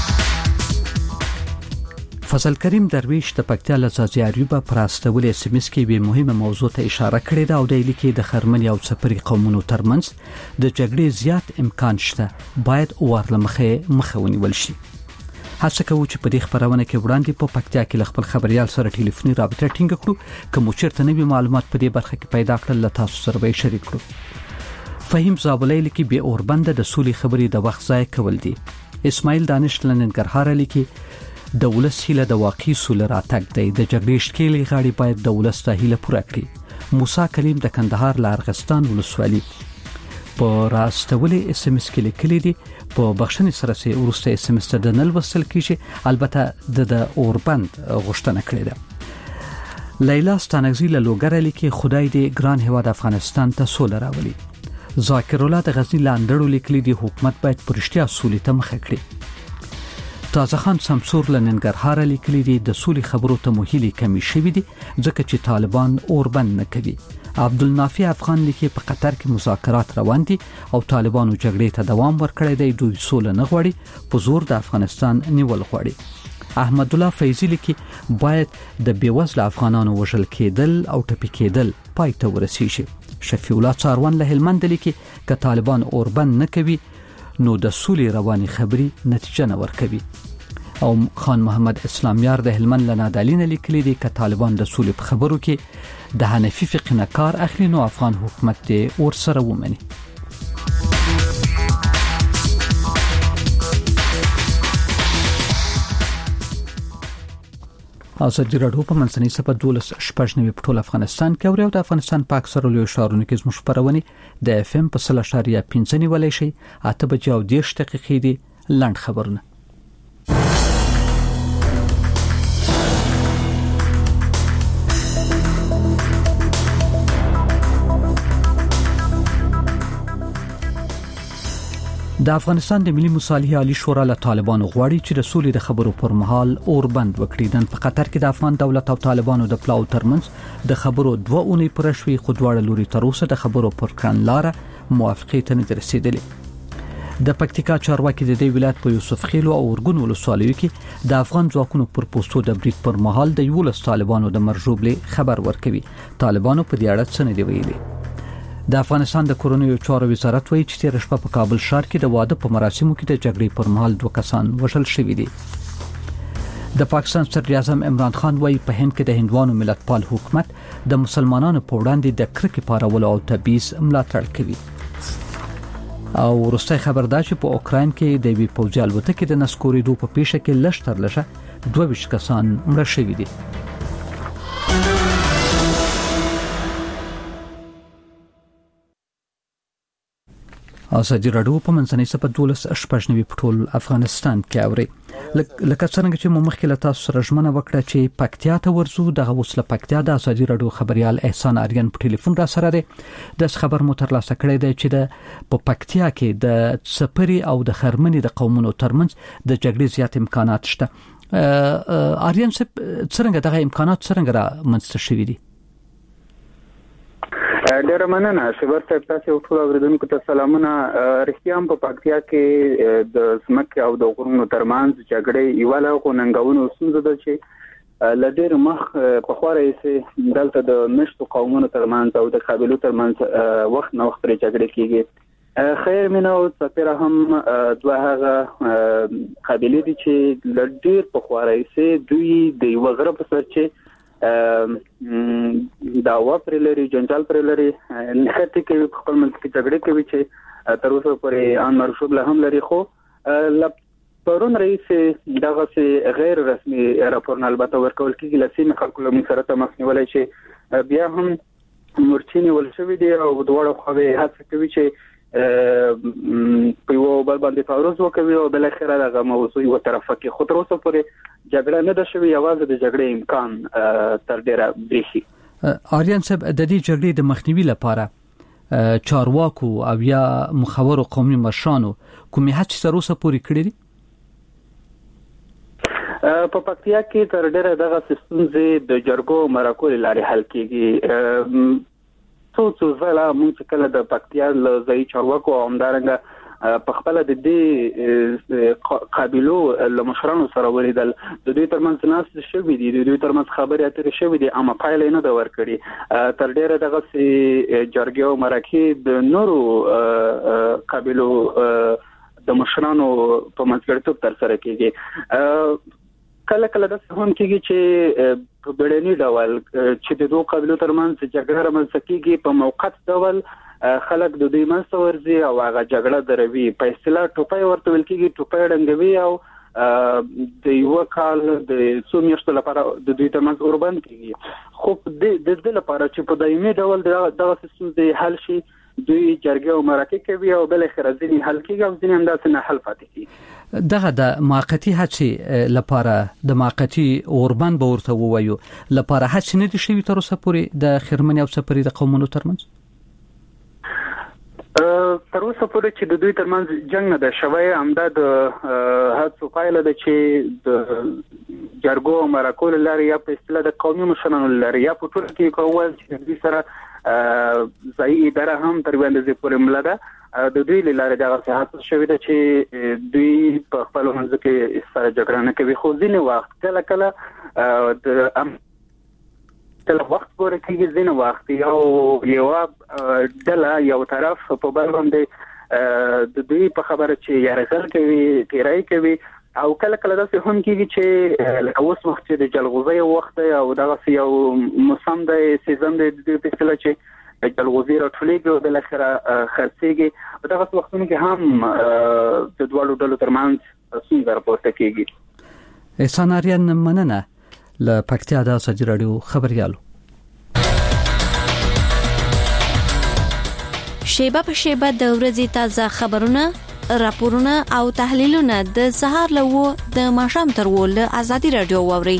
Speaker 2: فضل کریم درویش د پکتیا لزازي اریوب پراستول اس ام اس کې به مهمه موضوع ته اشاره کړې ده او د لیکي د خرمن او سپری قومونو ترمنځ د جګړې زیات امکان شته باید ورلمخه ونیول شي. هڅه کوو چې په دې خبرونه کې وړاندې په پکتیا کې خپل خبريال سره ټلیفوني رابطه ټینګ کړو کوم چیرته نوي معلومات په دې برخه کې پیدا کړل له تاسو سره به شریک کړو. فهیم زابلې لیکي به اوربند د سولې خبرې د وخت ځای کول دي. اسماعیل دانش لننګرهار لیکي د ولس هیله د واقعي سولې راتګ دی د جګړې شکلې غاړي باید د ولس ته هیله پوره کړي. موسی کلیم د کندهار لارغستان ولسوالي په راستولې اس ام اس کې لیکلي دي په بخښنې سره سي ورسته اس ام اس ته نل وصل کیږي البته د اوربند غوښتنه کړې ده. لیلا ستانګزی له لوګر لیکي خدای دې ګران هواد افغانستان ته سولې راولي. ذاکر الله د غزنی لاندړو لیکلي دي حکومت باید پرشتیا سولې ته مخه کړي. تازه خان سمسور لننګرهار لیکلي دي د سولې خبرو ته مهلي کمی شوې دي ځکه چې طالبان اوربند نه کوي. عبدالنافع افغان لیکي په قطر کې مذاکرات روان دي او طالبانو جګړې ته دوام ورکړی دی دوی سوله نه غواړي په زور د افغانستان نیول غواړي. احمد الله فیضی لیکي باید د بیوزله افغانانو وژل کېدل او ټپي کېدل پای ته ورسیږي. شفیع الله څاروان له هلمند لیکي که طالبان اوربند نه کوي نو د سولې رواني خبري نتیجه نه ورکوي. او خان محمد اسلامیار د هلمند لنادالین لیکلي دي که طالبان د سولې په خبرو کې د حنفي فقه نه کار اخلي نو افغان حکومت دې ور سره ومني. ازادي راډیو په منځنۍ صفحه 12 په ټول افغانستان کې او د افغانستان په اکثر لوی ښارونو کې زموږ خبرونه د اف ام په 0.5 نیولای شي. 8 بجې او 10 دقیقې دي لاند خبرونه. د افغانستان د ملي مصالحې عالی شورا له طالبانو غواړي چې د سولې د خبرو پر مهال اوربند وکړي. نن په قطر کې د افغان دولت او طالبانو د پلاو ترمنځ د خبرو 2 اونۍ پرشوي خودواړه لوري تر اوسه د خبرو پر کړنلاره موافقه ته نه رسیدلې. د پکتیکا چارواکي د دې ولایت په یوسف خیل او اورګون ولسوالیو کې د افغان ځواکونو پر پوسټو د بریټ پر مهال د یولس طالبانو د مرجوبلې خبر ورکوي. طالبانو په دې اړه څه نه دی ویلي. د افغانستان د کورونیو چارو وزارت وایي چې تیر شپه په کابل ښار کې د واده په مراسمو کې د جګړې پر مهال 2 کسان وژل شوي دي. د پاکستان صدر اعظم عمران خان وایي په هند کې د هندوانو ملتپال حکومت د مسلمانانو په وړاندې د کرکې پارولو او تبعیض ملاتړ کوي. او وروستي خبر دا چې په اوکراین کې د وی پوځي الوتکې د نسکورېدو په پیښه کې لشتر لشه 22 کسان مړه شوي دي. ازادي راډیو په منځنۍ صفحه 12 په ټول افغانستان کې اوري. لکه څنګه چې مخکې له تاسو سره ژمنه وکړه چې پکتیا ته ورزو د وسله پکتیا د ازادي راډیو خبريال احسان آریان په ټلیفون را سره دی. د خبر مو ترلاسه کړی دی چې د پکتیا کې د سپری او د خرمنې د قومونو ترمنځ د جګړې زیات امکانات شته. آریان څنګه دغه امکانات څنګه را منځته شوي دي؟
Speaker 3: ډېر مننه شبر صاحب، تاسو ټول اوریدونکو ته سلامونه. رښتیا هم په پکتیا کې د سمک او د غرونو ترمنځ جګړې یو له غوننګونو ستونزه ده چې لډیر مخ په خوره یې دلته د نشټو قومونو ترمنځ او د قبیلو ترمنځ وخت نه وخت جګړې کیږي. خیر مینه او سفیر هم دوه هغه قبیلې دي چې لډیر په خوره یې دوی د یو غره په سر چې دا وپر لري جنجال پر لري نخته کوي خپل منځ کې جګړه کوي چې تر اوسه پورې ان مرشد له هم لري. خو پرون رئیس دغه سي غیر رسمي راپورونه البته ورکول کیږي لسین خلکو له سره تماس نیولای شي. بیا هم مورچینی ولشوي دي او دوړو خو به هڅه کوي چې په یو بل باندې فاروز وکوي او بل اخر دغه موضوع یو طرفه کې خو تر اوسه پورې جګړه نه ده شوې، یوازې د جګړې امکان تر ډیره بریښي.
Speaker 2: آریان صاحب، د دې جګړې د مخنیوي لپاره چارواکو او یا مخورو قومي مشرانو کومې هڅې تر اوسه پورې کړې دي؟
Speaker 3: په پکتیا کې تر ډیره دغه ستونزې د جرګو مرکو لارې حل کیږي. څو ځله موږ کله د پکتیا له ځای چارواکو همدارنګه په خپل د دې قابلو له مشرانو سره ولیدل، د دوی ترمنځ ناس شوي دي، د دوی ترمنځ خبرې اترې شوي دي، اما پایله نه دا ورکړي. تر ډیره دغه جرګې او مرکې د نورو قابلو د مشرانو په منځګړیتوب تر سره کیږي. کله کله د هم کېږي چې په بیړني ډول چې د دوه قبیلو ترمنځ جګړه رامنځته کیږي په موقت ډول خلک د دوی منځ ورځي او هغه جګړه دروي. په اصطلاح ټوپۍ ورته ویل کېږي، ټوپۍ ډنګوي او د یو کال د څو میاشتو لپاره د دوی ترمنځ اوربند کیږي. خو د دې لپاره چې په دایمي ډول دغه ستونزې حل شي دوی جرګې او مرکې کوي او بل اخر ځینې حل کیږي او ځینې همداسې نه حل پاتې کیږي.
Speaker 2: دغه د موقتی هڅې لپاره د موقتی اوربند به ورته ووایو لپاره هڅې نه دي شوي تر اوسه پورې د خرمنې او سپری د قومونو ترمنځ؟
Speaker 3: تر اوسه پورې چې د دوی ترمنځ جنگ نه ده شوی، همدا د هڅو پایله ده چې د جرګو او مرکو لري یا په اصطلاح د قومي مشرانو لري یا په ټول کې کول چې دوی سره ځای اداره هم تر باندې پورې ملده د دوی لاره دغه صحت شوی ده چې دوی په خپل منځ کې سره جګړه نه کوي. خو ځینې وخت کله کله د تل وخت پورې کېږي ځینې وخت یو ډله یو طرف په بل باندې د دوی په خبره چې یارغل کوي تیرای کوي او کله کله داسې هم کېږي چې لکه اوس وخت چې د جلغوزي وخت دی او دغه یو موسم دی سیزن دی د په اصطلاح چې جلغوزي راټولېږي او بالاخره خرڅېږي دغه وختونو کې هم د دوه ډلو ترمنځ څنګه راپورته کېږي.
Speaker 2: احسان آریان مننه له پکتیا د ازادي رادیو خبريالو.
Speaker 4: شیبه په شیبه د ورځې تازه خبرونه، راپورونه او تحلیلونه د سهار له و د ماښام تر و له ازادي رادیو واوري.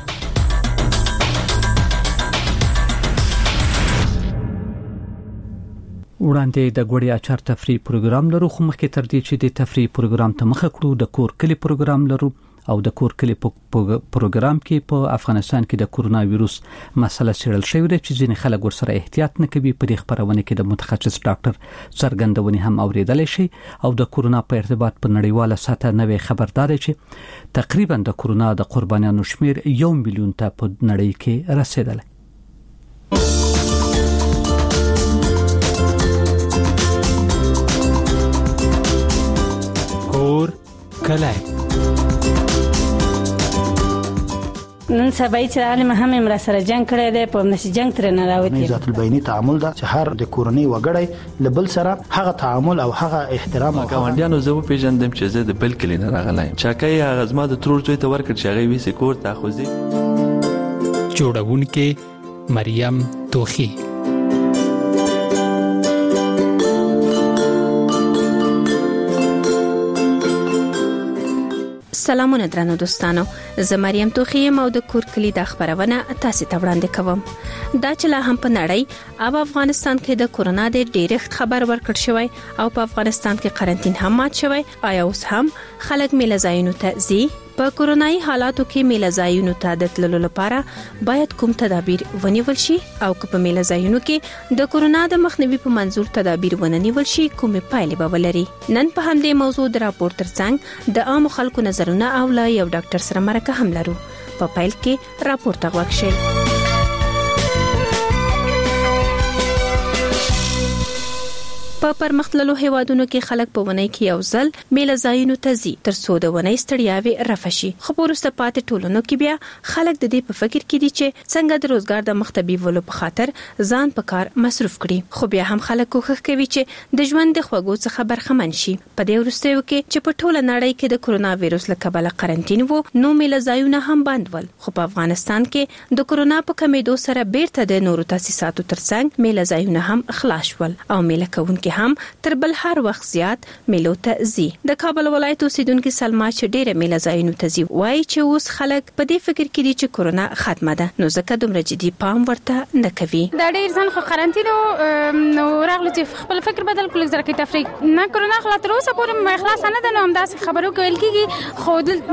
Speaker 2: وړاندې د غوړی اچار تفریح پروګرام لرو، خو مخکې تر دې چې د تفریح پروګرام ته مخه کړو د کور کلی پروګرام لرو او د کور کلی پروګرام کې په افغانستان کې د کورونا وایروس مسله څېړل شوې ده چې ځینې خلک ورسره احتیاط نه کوي. په دې خبرونه کې د متخصص ډاکټر څرګندونې هم اوریدلې شي او د کورونا په ارتباط په نړیواله سطح نوې خبردار چې تقریبا د کورونا د قربانیانو شمیر 1 میلیون ته په نړۍ کې رسیدلی.
Speaker 5: کور کلی
Speaker 7: نن سبا چې عالم هم امر سره جنگ کړی دی په نشي جنگ تر نه راوتی.
Speaker 9: ذات البینی تعامل دا چې هر د کورنۍ وګړی لبل سره هغه تعامل او هغه احترام او
Speaker 11: ګاونډیانو زه په پیژندم چې زه د بل کلی نه راغلایم. چاکای هغه زما د ترور زوی ته ورکړ چې هغه وی سکور تاخذي.
Speaker 5: جوړونکې مریم توخی.
Speaker 12: سلامونه درنو دوستانو، زه مریم توخی یم او د کور کلی د خبرونه تاسو ته وړاندې کوم. دا چې لا هم په نړۍ او افغانستان کې د کورونا د ډیرښت خبر ورکړ شوی او په افغانستان کې قرنټین هم مات شوی. آیا اوس هم خلک میله ځایونو ته ځي؟ په کورونایي حالاتو کې میله ځایونو ته د تللو لپاره باید کوم تدابیر ونیول شي او که په میله ځایونو کې د کورونا د مخنیوي په منظور تدابیر ونیول شي کومې پایلې به ولري؟ نن په همدې موضوع د راپور ترڅنګ د عام خلکو نظرونه او له یو ډاکټر سره مرکه هم لرو. په پیل کې راپور ته غوږ شئ. په پرمختللو هیوادونو کې خلک په ونې کې یو ځل میله ځایونو ته ځي تر څو د ونې ستړیاوي رفع شي. خو وروسته پاتې ټولنو کې بیا خلک د دې په فکر کې دي چې څنګه د روزګار د مختبي ولو په خاطر ځان په کار مصروف کړي. خو بیا هم خلک کوښښ کوي چې د ژوند د خوږو څخه برخمن شي. په دې وروستیو کې چې په ټوله نړۍ کې د کورونا وایروس له کبله قرنټین وو، نو میله ځایونه هم بند ول. خو په افغانستان کې د کورونا په کمیدو سره بیرته د نورو تاسیساتو ترڅنګ میله ځایونه هم خلاص ول او میله کوونکي هم تر بل هر وخت زیات میلو ته ځي. د کابل ولایت اوسیدونکو سلما چې ډیره میله ځایونو ته ځي وایي چې اوس خلک په دې فکر کې دي چې کورونا ختمه ده، نو ځکه دومره جدي پام ورته نه کوي.
Speaker 27: دا ډیر ځان خو قرنټین نو راغلی چې خپل فکر بدل کړل ځکه تفریق نه کورونا خلاص تر اوسه پورې خلاص نه ده. نو هم داسې خبرو کول کېږي خو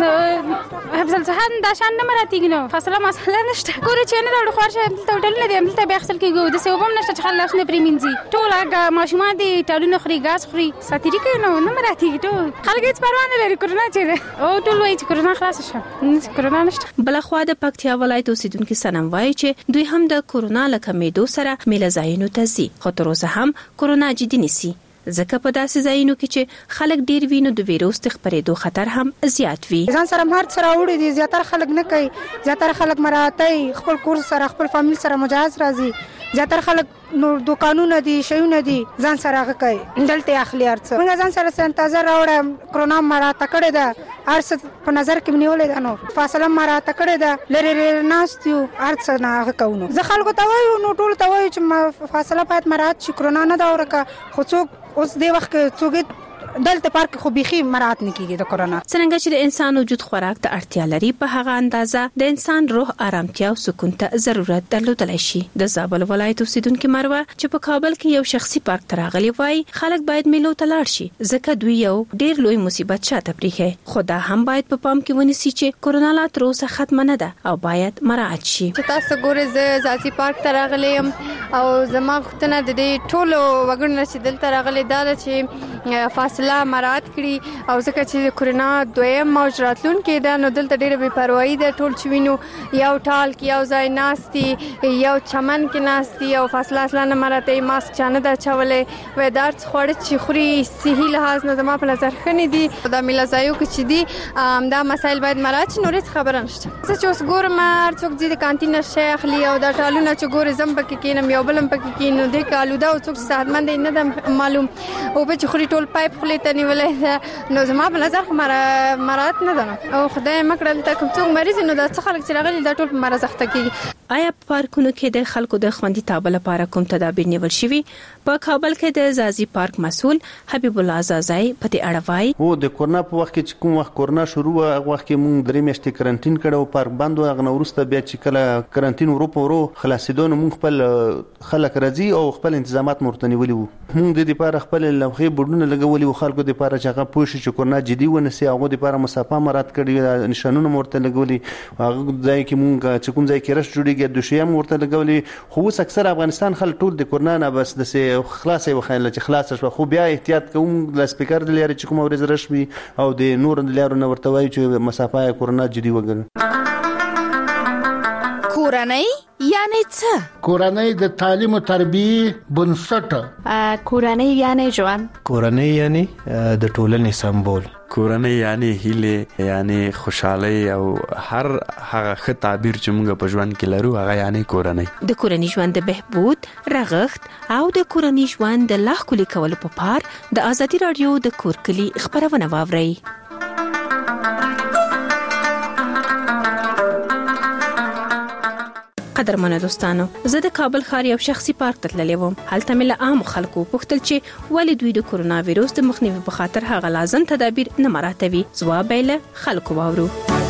Speaker 27: حفظ الصحه دا شان نه مراتیږي. نو فاصله مسله نشته. ګوره چې نه راړو خورشه ټول نه دی ملته به خپل کېږي د سوبم نشته چې خلاص نه پریمینځي. ټول هغه ماشومان دي ټولنه خوري غاز خوري ساتيري کوي. نو نه مراتیږي. ټول خلک هیڅ پروا نه لري کورونا چې او ټول وایي چې کورونا خلاص شو. کورونا نشته.
Speaker 12: بلخوا د پکتیا ولایت اوسیدونکو سنم وایي چې دوی هم د کورونا لکمیدو سره میله ځایونو ته ځي، خو تر اوسه هم کورونا جدي نیسي. ځکه په داسې ځایونو کې چې خلک ډیر وینو د وایروس د خپرېدو خطر هم زیات وي.
Speaker 28: ځان سره مهار سره وړي دي، زیاتره خلک نه کوي، زیاتره خلک مراتي خپل کور سره خپل فامیل سره مجاز راځي، زیاتره خلک نور دکانونه دي شیونه دي ځان سره کوي دلته اخلي ارڅ. موږ ځان سره سنتازه راوړم کورونا مراته کړی ده ارڅ په نظر کې نیولې ده. نو فاصله مراته کړی ده لری ناستیو ارڅ نه کوو. زه خلکو ته وایو نو ټول ته وایو چې فاصله باید مراعات شي. کورونا نه دا ورکه خو څوک اوس دی وخت کې څوک دلته پارک خو بيخي مراد نه کیږي د کورونا.
Speaker 12: څنګه چې د انسان وجود خوراک ته اړتیا لري په هغه اندازه د انسان روح آرامتیا او سکون ته ضرورت درلودلی شي. د زابل ولایت اوسیدونکو مروه چې په کابل کې یو شخصي پارک ته راغلي وای خلک باید میلو ته لاړ شي ځکه دوی یو ډیر لوی مصیبت شاته پریخي. خدا هم باید په پام کې ونیسي چې کورونا لا تر اوسه ختم نه ده او باید مراعات شي.
Speaker 29: چې تاسو ګورئ زه ذاتی پارک ته راغلی یم او زما غوښتنه د دې ټولو وګړو چې دلته راغلي دا چې فاصله فاصله مراعات کړي او ځکه چې کورونا دویم موج راتلونکي ده نو دلته ډېره بې پروايي ده. ټول چې وینو یو ټال کې یو ځای ناستي یو چمن کې ناستي او فاصله اصلا نه مراته ماسک چانه ده چولې وای دار خوړ چې خوري صحي لحاظ نه زما په نظر خني دي دا ملازایو کې چې دي دا مسایل باید مراعات شي. نو هیڅ خبره نشته. زه چې اوس ګورم هر څوک چې د کانتین شیخ لی او دا ټالونه چې ګوري زم پکې کینم یو بلم پکې کینو د کالودا او څوک صحتمند نه ده معلوم او به چې خوري ټول پایپ خلې ته نیولې نو زما په نظر مراد نه ده او خدای مکړل ته کوم څوک مریض نو دا څه خلک چې راغلي دا ټول مرز اخته کیږي.
Speaker 12: آیا پارکونو کې د خلکو د خوندي تابع لپاره کوم تدابیر نیول شوي؟ په کابل کې د زازي پارک مسؤل حبیب الله زازای په دې اړه وایي
Speaker 1: هو د کورونا په وخت کې کوم وخت کورونا شروع وخت کې مونږ درې میاشتې کرنټین کړو پارک بند و غنه ورسته بیا چې کله کرنټین ورو خلاصیدون مونږ خپل خلک راځي او خپل تنظیمات مرتنیولي وو. مونږ د لپاره خپل لوخي بورډونه لګولي وو خلکو د لپاره چې هغه پوښي چې کورونا جدي ونسي هغه د لپاره مسافه مراد کړي نشانونه مرته لګولي هغه ځای کې مونږ چې کوم ځای کې رش جوړیږي د شیم مرته لګولي خو اکثر افغانستان خلک ټول د کورونا نه بس د خلاصې وخایله چې خلاص شو خو بیا احتیاط کوم د سپیکر د لاري چې کوم ورځ رشمي او د نور د لارو نه ورته وایي چې مسافه کورونا جدي وګڼي.
Speaker 6: کورنۍ یعنی څه؟
Speaker 10: کورنۍ د تعلیم او تربیه بنسټ.
Speaker 6: کورنۍ یعنی ژوند.
Speaker 13: کورنۍ یعنی د ټولنې سمبول.
Speaker 11: کورنۍ یعنی هیله یعنی خوشحالي او هر هغه ښه تعبیر چې موږ په ژوند کې لرو هغه یعنی کورنۍ.
Speaker 12: د کورنۍ ژوند د بهبود رغښت او د کورنۍ ژوند د لا ښکلي کولو په پار د ازادي رادیو د کورکلي خبرونه واورئ. قدرمنو دوستانو زه د کابل ښار یو شخصي پارک ته تللی وم. هلته مې له عام خلکو پوښتل چې ولې دوی د کورونا وایروس د مخنیوي په خاطر هغه لازم تدابیر نه مراعاتوي. ځواب یې له خلکو واورو.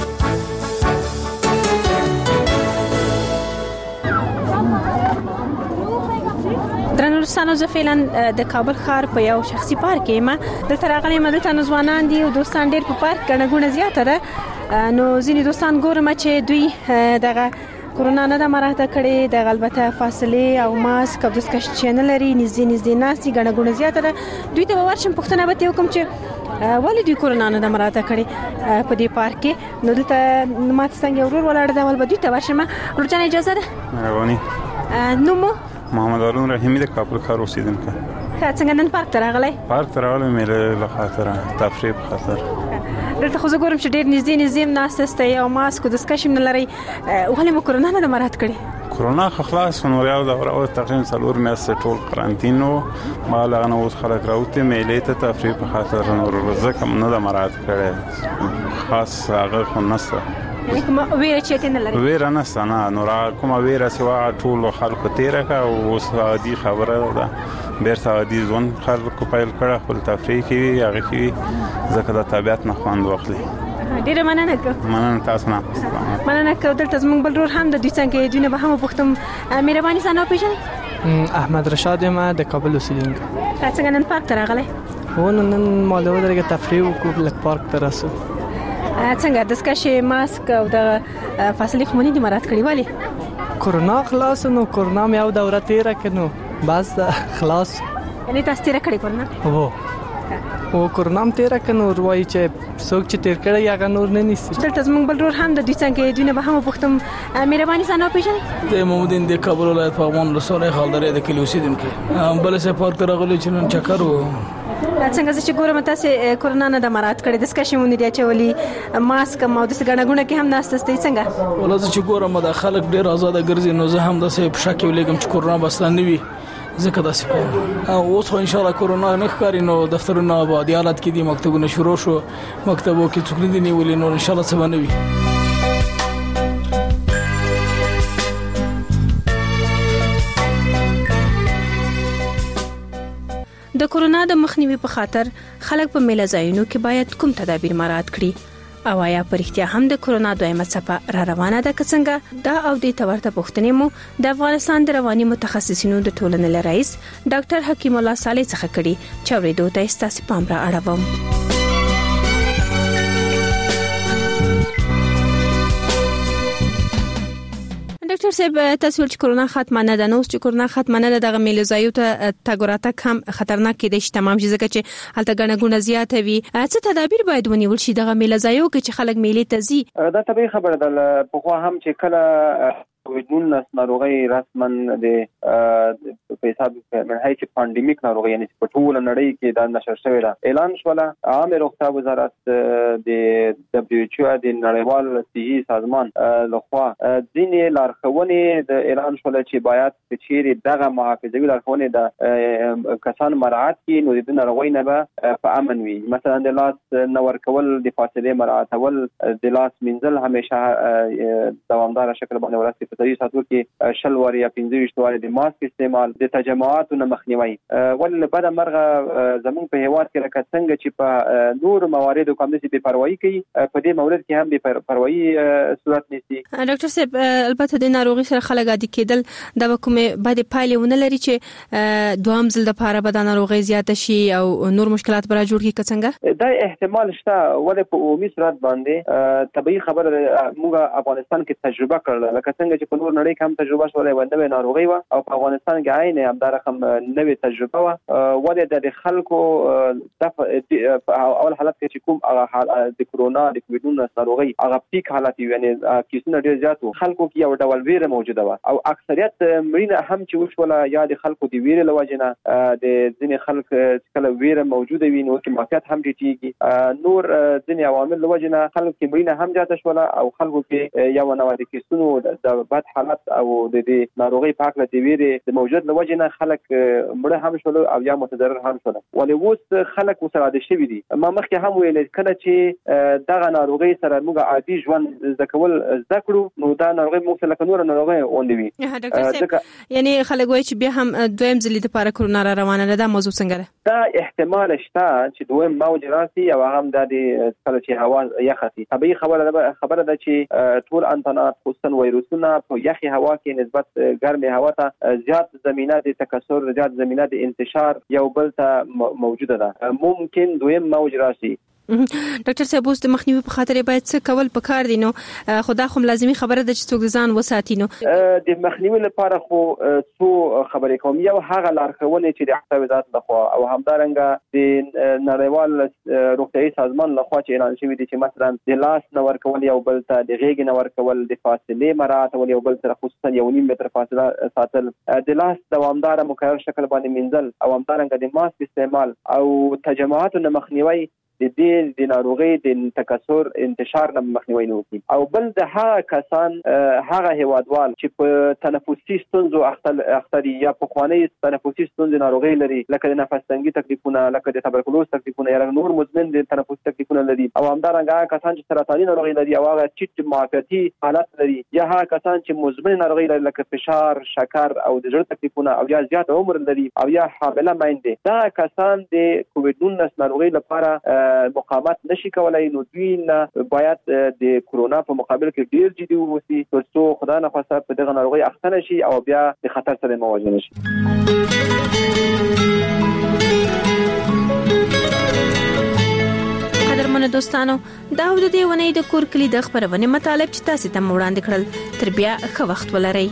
Speaker 12: درنو دوستانو زه فعلا د کابل ښار په یو شخصي پارک یم. دلته راغلی یم دلته ځوانان دي او دوستان ډېر په پارک ګڼه ګوڼه زیاته ده. نو ځینې دوستان ګورم چې دوی دغه کورونا نه د مراته کړي د البته فاصله او ماسک او د سکش چینل لري نږدې ناسي ګڼه ګوڼه زیاته ده. دوی ته ورشم پوښتنه به وکم چې ولې دوی کورونا نه د مراته کړي په دې پارک کې. نو دلته ماته څنګه ورور ولاړ دی ول به دوی ته ورشم. ورته اجازه ده؟
Speaker 14: رواني.
Speaker 12: نو مو
Speaker 14: محمد هارون رحیمی د کابل ښار اوسیدونکی.
Speaker 12: څنګه نن پارک ته راغلی؟
Speaker 14: پارک ته راغلی مې له خاطر تفریح په خاطر.
Speaker 12: دلته خو زه ګورم چې ډېر نږدې ناسته استئ او ماسک او د سکش نه لري. ولې مو کورونا نه د مراعات کړي؟
Speaker 14: کورونا خلاص نور یو د تقریبا 4 میاشتې ټول قرنطین او مال غنه اوس خلک راوته میلې ته تفریح په خاطر نور ځکه نه د مراعات کړي خاص هغه خو نسته.
Speaker 12: یعنی کوم ویره چې نه لري؟
Speaker 14: ویره نسته نه نور کوم ویره سوا ټول خلکو تیره کا او اوس عادي خبره ده بیرته عادي ځون خلکو پیل کړه خپل تفریح کوي هغه کوي ځکه د طبيعت نه خوند واخلي.
Speaker 12: ډیره مننه کوم.
Speaker 14: مننه تاسو نه.
Speaker 12: مننه کوم. دلته زموږ بل رور هم د دوی څنګه دوی نه به هم پوښتم. مهرباني سره پیژنئ؟
Speaker 15: احمد رشاد یم د کابل اوسیدونکی.
Speaker 12: څنګه نن پارک ته راغلی؟
Speaker 15: و نن مالو درګه تفریح وکړو لک پارک ته راسو.
Speaker 12: څنګه د سکش ماسک او د فاصله خمونی د مراعات کړي والی؟
Speaker 15: کورونا خلاص نو کورونا مې او دوره تیره کنو بس خلاص.
Speaker 12: یعنی تاسو تیره کړی کورونا؟
Speaker 15: او کورونا هم تیره کنو وایي چې څوک چې تیر کړی هغه نور نه نیسي.
Speaker 12: دلته زموږ بل رور هم د دوی څنګه دوی نه به هم پوښتم. مهرباني سره پیژنئ؟
Speaker 16: د محمودین د کابل ولایت په افغان رسول خالدارې د کلی اوسیدونکی. بل څه پارک ته راغلی چې نن چکر و.
Speaker 12: څنګه چې ګورم تاسو کورونا نه د مراعات کړي د سکشمونې دی چولي ماسک مو د سګڼه ګونه کې هم ناشته ستې څنګه؟
Speaker 16: ولازم چې ګورم د خلک ډیر آزاد ګرځي نو زه هم د سه په شک ولګم چې کورونا بسلان نوي ځکه داسې کوم. او اوس خو ان شاء الله کورونا نه ښکاري نو دفترونه آبادی حالت کې دي مکتبونه شروع شو مکتبو کې څوک نه دي نیولې نو ان شاء الله څه بنوي.
Speaker 12: د کورونا د مخنیوي په خاطر خلک په میله ځایونو کې باید کوم تدابیر مراعات کړي؟ او آیا پرختیا هم د کورونا دویمه څپه را روانه ده که څنګه؟ دا او د تورته پوښتنې مو د افغانستان د رواني متخصصینو د ټولنې رئیس ډاکټر حکیم الله صالح څخه کړي چې اورېدو ته ستاسو پام را اړوم. ډاکټر صاحب تاسو چې کرونا ختمه نه ده، نو چې کرونا ختمه نه ده دغه میلوزایو ته تګ راتګ هم خطرناک کېدای شي تمام شي، ځکه چې هلته ګڼه ګوڼه زیاته وي. څه تدابیر باید ونیول شي دغه میلوزایو کې چې خلک میلې ته ځي؟
Speaker 3: دا طبیعي خبره ده. پخوا هم چې کله کووډ-19 ناروغي رسما د په حساب منهي چې پاندیمیک ناروغي یعنی په ټول نړۍ کې دا نشر شوې ده اعلان شوله. عام روغتیا وزارت د WHO د نړیوال صحي سازمان لخوا ځینې لارښوونې د اعلان شوله چې باید چې دغه محافظوي لارښوونې د کسان مراعات کړي نو د ناروغي نه به په امن وي. مثلا د لاس نه ورکول، د فاصلې مراعاتول، د لاس مینځل همیشه دوامدار شکل باندې ورسته په طریقه ساتلو کې 20 واري یا 25 واري د ماسک استعمال، د تجمعاتو نه مخنیوي. ول بعد مرغه زمون په هیواد کې لکه څنګه چې په نور مواردو کوم څه بے پروايي کوي، په دې مورد کې هم بے پروايي صورت نیسي.
Speaker 12: ډاکټر صاحب البته د ناروغي سره خلک عادي کېدل د کومه بعد پایلې ونه لري چې دوام ځل د پاره به د ناروغي زیات شي او نور مشکلات برا جوړ کی څنګه؟
Speaker 3: دا احتمال شته، ولې په عمومي صورت باندې طبيعي خبره موږ افغانستان کې تجربه کړل، لکه څنګه چې په نور نړۍ کې هم تجربه شولې ونده ناروغي و او په افغانستان کې عین همدار رقم نوې تجربه و. ولې د خلکو اول حالت کې چې کوم د کرونا د کووډ-19 ناروغي هغه پیک حالت یعنی کیسونه ډیر زیات خلکو کې یو ډول ویره موجوده و او اکثریت مړینه هم چې وشوله یا د خلکو د ویره لوجنه د ځینې خلک کله ویره موجوده وي نو کې مافیات هم ډیټیږي، نور ځینې عوامل لوجنه خلک کې مړینه هم زیاته شوله او خلکو کې یو نوع د کیسونو د بد حالت او د ناروغي پاکله د ویره د موجود لوجنه خلک مړه هم شول او یا متضرر هم شول. ولې اوس خلک وسره د شوی دي. ما مخکې هم ویل کله چې دغه ناروغي سره موږ عادي ژوند زکول زکړو نو دا ناروغي موږ سره نور ناروغي اوندوي.
Speaker 12: یعنی خلک وایي چې بیا هم دویم ځلې لپاره کرونا را روانه ده، دا موضوع څنګه ده؟
Speaker 3: دا احتمال شته چې دویم موج راسي او هم د کله چې هوا یخه طبيعي خبره ده چې ټول انتانات خصوصا وایروسونه په یخي هوا کې نسبت ګرمه هوا ته زیات زمينه د تکثر، زیات زمينه د انتشار یو بل ته موجوده ده. ممکن دویم موج راسي.
Speaker 12: ډاکټر صاحب اوس د مخنیوي په خاطر باید څه کول پکار دي؟ نو خدا خو لازمي خبره ده چې څوک ځان وساتي. نو
Speaker 3: د مخنیوي لپاره خو څو خبرې کوم. یو هغه لارښوونې چې د روغتیا وزارت لخوا او همدارنګه د نړیوال روغتیايي سازمان لخوا چې اعلان شوی دي چې مثلا د لاس نه ورکول یو بل ته، د غېږ نه ورکول، د فاصلې مراعاتول، یو بل سره خصوصا 1.5 متر فاصله ساتل، د لاس دوامدار مکرر شکل باندې مینځل او همدارنګه د ماسک استعمال او تجمعاتو نه مخنیوي د ناروغي د تکثر انتشار نه مخنیوي وکړي. او بل د هغه کسان هغه هیوادوال چې په تنفسي ستونزو اخته یا په خواني تنفسي ستونزې ناروغي لري، لکه د نفس تنګي تکلیفونه، لکه د تبرکلوز تکلیفونه یا نور مزمن د تنفسي تکلیفونه لري، او همدارنګه هغه کسان چې سرطاني ناروغي لري او هغه چې معافیتي حالت لري، یا هغه کسان چې مزمن ناروغي لري لکه فشار، شکر او د زړه تکلیفونه او یا زیات عمر لري او یا حامله میندې، دا کسان د کووډ-19 ناروغي لپاره مقاومت نشي کولای. نو دوی نه باید د کرونا په مقابل کې ډیر جدي واوسي ترڅو خدای نه خواسته په دغه ناروغي اخته نشي او بیا د خطر سره مواجه نشي.
Speaker 12: قدرمنو دوستانو، دا د دې ونې د کور کلی د خبرونه مطالب چې تاسو ته وړاندې کړل. تر بیا ښه وخت ولرئ.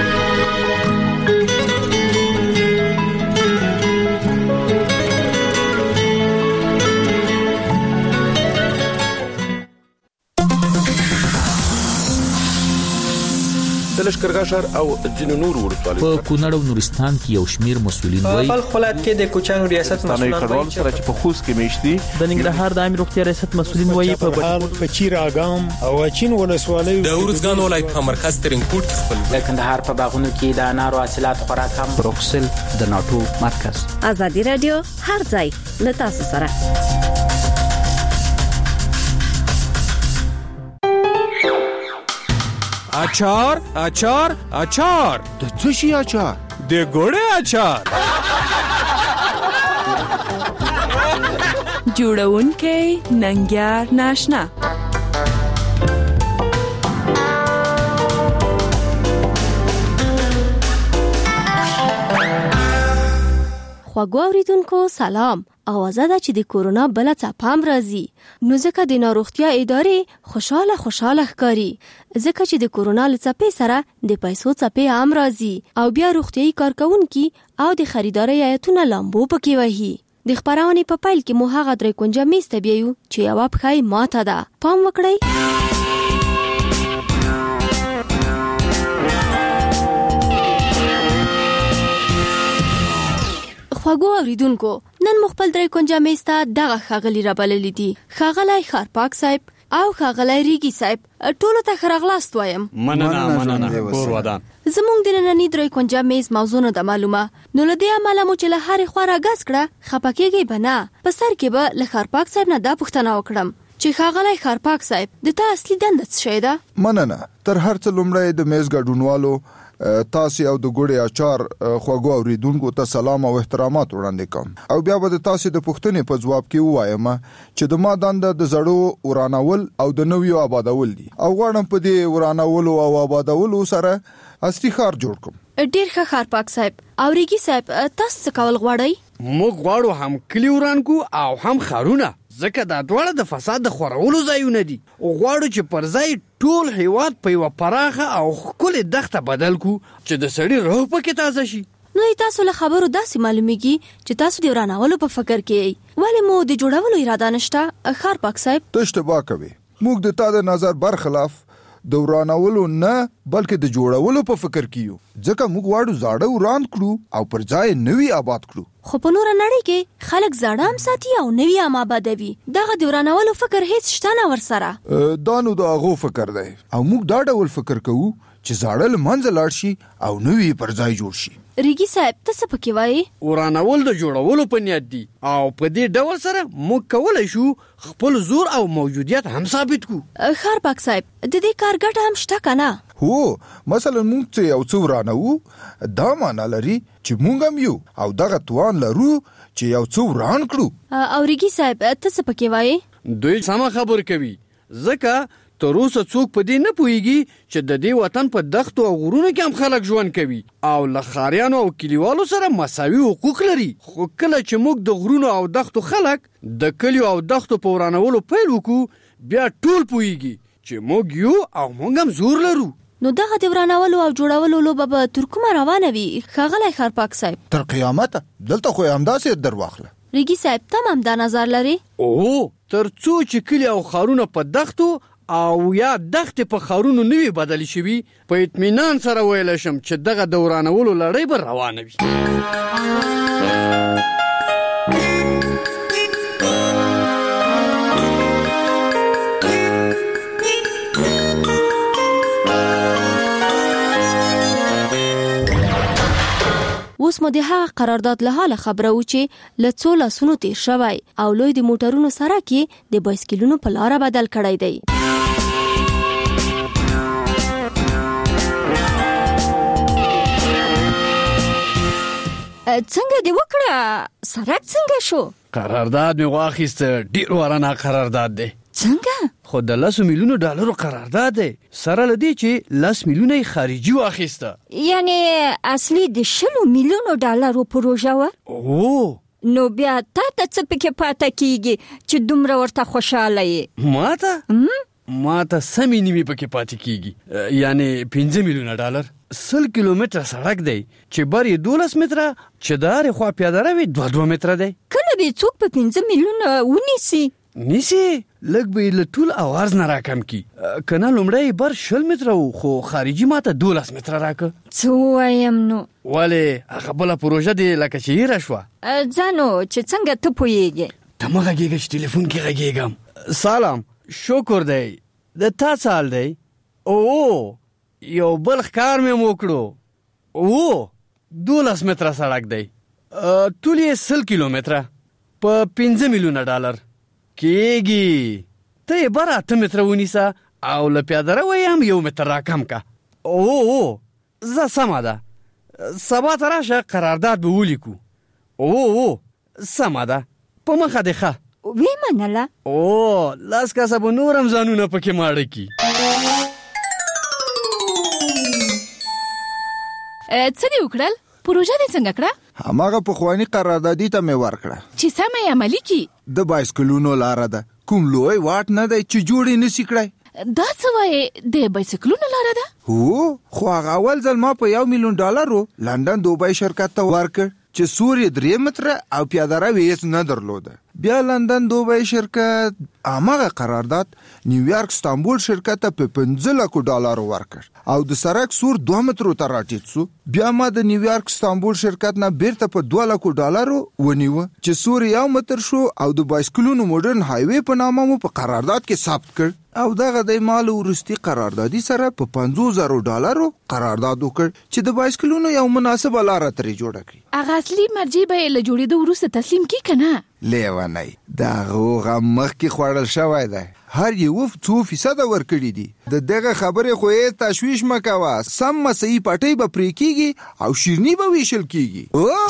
Speaker 8: د لشکرګاه ښار او ځینو نورو ولسوالیو
Speaker 17: په کونړ او نورستان کې یو شمیر مسولین وایي
Speaker 13: په خپلات کې د کوچانو ریاست مسولان
Speaker 8: وایي چې په خوست کې میشتي
Speaker 13: د ننګرهار د عامه روغتیا ریاست مسولین وایي
Speaker 18: په چیر اګام او چین ولسوالیو
Speaker 17: د ورزګان ولایت په مرکز ترنګوټ کې خپل
Speaker 19: د کندهار په باغونو کې د انارو حاصلات خوراک هم
Speaker 2: بروکسل د ناتو مرکز.
Speaker 4: ازادي رادیو هر ځای له تاسو سره.
Speaker 17: اچار اچار اچار
Speaker 8: د څه شي اچار؟
Speaker 17: د ګوړې اچار.
Speaker 25: جوړونکې ننګیار ناشنا.
Speaker 4: خواږه اوریدونکو سلام، اوازه ده چې د کورونا بل څپه هم راځي. نو ځکه د ناروغتیا ادارې خوشاله ښکاري ځکه چې د کورونا له څپې سره د پیسو څپې هم راځي او بیا روغتیايي کارکونکي او د خریدارۍ ایتونه لامبو پکې وهي. د خبرونې په پیل کې مو هغه درې کونجه میز ته بیایو چې یوه پښه یې ماته ده. پام وکړئ. خواږو اوریدونکو، نن مو خپل درې کونجه میز ته دغه ښاغلي رابللي دي. ښاغلی ښارپاک صاحب او ښاغلی ریګي صاحب، ټولو ته ښه راغلاست وایم.
Speaker 17: مننه کور ودان.
Speaker 4: زموږ د ننني درې کونجه میز موضوع نه ده معلومه، نو له دې امله مو چې له هرې خوا راګز کړه خفه کېږئ به نه. په سر کې به له ښارپاک صاحب نه دا پوښتنه وکړم چې ښاغلی ښارپاک صاحب د تا اصلي دنده څه شی ده؟
Speaker 5: مننه. تر هر څه لومړی د میز ګډونوالو تاسو او د ګوړې اچار خواږو اوریدونکو ته سلام او احترامات وړاندې کوم او بیا به تاسو د پوښتنې په ځواب کې وایم چې د ما دنده د زړو ورانول او د نویو آبادول دي او غواړم په دې ورانولو او آبادولو سره اصلي ښار جوړ کړم.
Speaker 4: ډیر ښه ښارپاک صاحب. او ریګي صاحب، تاسو څه کول غواړئ؟
Speaker 7: موږ غواړو هم کلی وران کو او هم ښارونه، ځکه دا دواړه د فساد د خورولو ځایونه دي. غواړو چې پر ځای ټول هیواد په یوه پراخه او ښکلې دښته بدل کو چې د سړي روح پکې تازه شي.
Speaker 4: نو تاسو له خبرو داسې معلومیږي چې تاسو د ورانولو په فکر کې یې، ولې مو د جوړولو اراده نشته؟ ښارپاک صاحب،
Speaker 5: ته اشتباه کوې. موږ د تا د نظر برخلاف د ورانولو نه بلکې د جوړولو په فکر کې یو، ځکه موږ غواړو زاړه وران کړو او پر ځای نوی آباد کړو.
Speaker 4: خو په نوره نړۍ کې خلک زاړه هم ساتي او نوی هم آبادوي. دغه د ورانولو فکر هیڅ شته نه ورسره.
Speaker 5: دا نو د هغو فکر دی او موږ دا ډول فکر کوو چې زاړه له منځه لاړ شي او نوی پر ځای جوړ شي.
Speaker 4: ریګي صاحب، ته څه پکې وایې؟
Speaker 7: ورانول د جوړولو په نیت دي او په دې ډول سره موږ کولی شو خپل زور او موجودیت هم ثابت کو.
Speaker 4: ښارپاک صاحب، د دې کار ګټه هم شته که نه؟
Speaker 5: هو، مثلا موږ چې یو څه ورانوو دا معنا لري چې موږ هم یو او دغه توان لرو چې یو څه وران کړو.
Speaker 4: او ریګي صاحب، ته څه پکې وایې؟
Speaker 7: دوی سمه خبر کوي، ځکه تر اوسه څوک په دې نه پوهیږي چې د دې وطن په دښتو او غرونو کې هم خلک ژوند کوي او له ښاریانو او کلیوالو سره مساوي حقوق لري. خو کله چې موږ د غرونو او دښتو خلک د کلیو او دښتو په ورانولو پیل وکړو، بیا ټول پوهیږي چې موږ یو او موږ هم زور لرو.
Speaker 4: نو دغه د ورانولو او جوړولو لوبه به تر کومه روانه وي ښاغلی ښارپاک صاحب؟
Speaker 5: تر قیامته. دلته خو همداسې در واخله.
Speaker 4: ریګي صاحب، ته هم دا نظر لري؟
Speaker 7: تر څو چې کلی او ښارونه په دښتو او یا دښتې په ښارونو نوي بدل شوي، په اطمینان سره ویلی شم چې دغه د ورانولو لړۍ به روانه وي.
Speaker 4: اوس مو د هغه قرارداد له حاله خبره و چې له څو لاسونو تیر شوی او لوی د موټرونو سرک یې د بایسکلونو په لاره بدل کړی دی.
Speaker 9: څنګه دی وکړه؟ سرک څنګه شو؟
Speaker 7: قرارداد مې واخیسته، ډیر ورانه قرارداد دی.
Speaker 9: څنګه؟
Speaker 7: خو د 10 میلیونو ډالرو قرارداد دی، سره له دې چې 10 میلیونه یې خارجي واخیسته.
Speaker 9: یعنی اصلي د 10 میلیونو ډالرو پروژه وه؟ نو بیا تا ته څه پکې پاته کیږي چې دومره ورته خوشاله یې؟
Speaker 7: ماته سمې نیمې پکې پاتې کیږي، یعنی 15 میلیونه ډالر. 100 کیلومتره سړک دی چې بر یې 12 متره، چې د هرې خوا پیاده روي 2 متره دی.
Speaker 9: کله به څوک په 15 میلیونه ونیسي؟
Speaker 7: لږ به یې له ټول عوارض نه راکم کی، که نه لومړی بر 20 متره و، خو خارجي ماته 12 متره راکه.
Speaker 9: څه ووایم نو؟
Speaker 7: ولې هغه بله پروژه دی لکه چې هیره شوه.
Speaker 9: ځانو چې څنګه ته پوهیږې؟
Speaker 7: ته مه غږېږه چې ټلیفون کې غږېږم. سلام، شکر دی. د تا سال دی؟ یو بل ښکار مې وکړو. 12 متره سړک دی، ټول یې 100 کیلومتره په 15 میلیونه ډالر کېږي. ته یې بر 8 متره ونیسه او له پیاده روی هم 1 متر راکم کا. زه سمه ده، سبا ته راشه قرارداد به ولیکو. سمه ده، په مخه دې ښه.
Speaker 9: وی منله.
Speaker 7: 10 کسه به نور هم ځانونه پکې ماړه کی.
Speaker 27: څه دې وکړل؟
Speaker 6: پروژه دې څنګه کړه؟
Speaker 5: هماغه پخوانی قراردادي ته مې ورکړه
Speaker 6: چې سمه یې عملي کی.
Speaker 5: د بایسکلونو لاره ده، کوم لوی واټ نه دی چې جوړې نسی کړای.
Speaker 6: دا څه وایي د بایسکلونو لاره ده؟
Speaker 5: هو خو هغه اول ځل ما په $1 ملیون لندن دوبای شرکت ته ورکړ چې سوري 3 متره او پیاده روي هیڅ نه درلوده. بیا لندن دوبای شرکت هغه قرارداد نیویارک استانبول شرکت ته په $15 لک ورکړ او د سرک سور 2 مترو ته راټیټ سو. بیا ما د نیویارک استانبول شرکت نه بیرته په $2 لک ونیو چې سور 1 متر شو او د بایسکلونو ماډرن هایوي په نامه مو په قرارداد کې ثبت کړ او دغه د مال ورستی قراردادي سره په $50,000 قرارداد وکړ چې د بایسکلونو یو مناسبه لار ترې جوړه کړي.
Speaker 6: هغه اصلي مرجع به له جوړېدو وروسته تسلیم کی کنه؟
Speaker 5: لیونی دا هغه مخکې خوړل شوی دی، هر یو 2% ورکړي دي. د دغه خبرې خو یې تشویش مکوه، سم مسیحي پټۍ به پرې کیږي او شیرني به ویشل کیږي.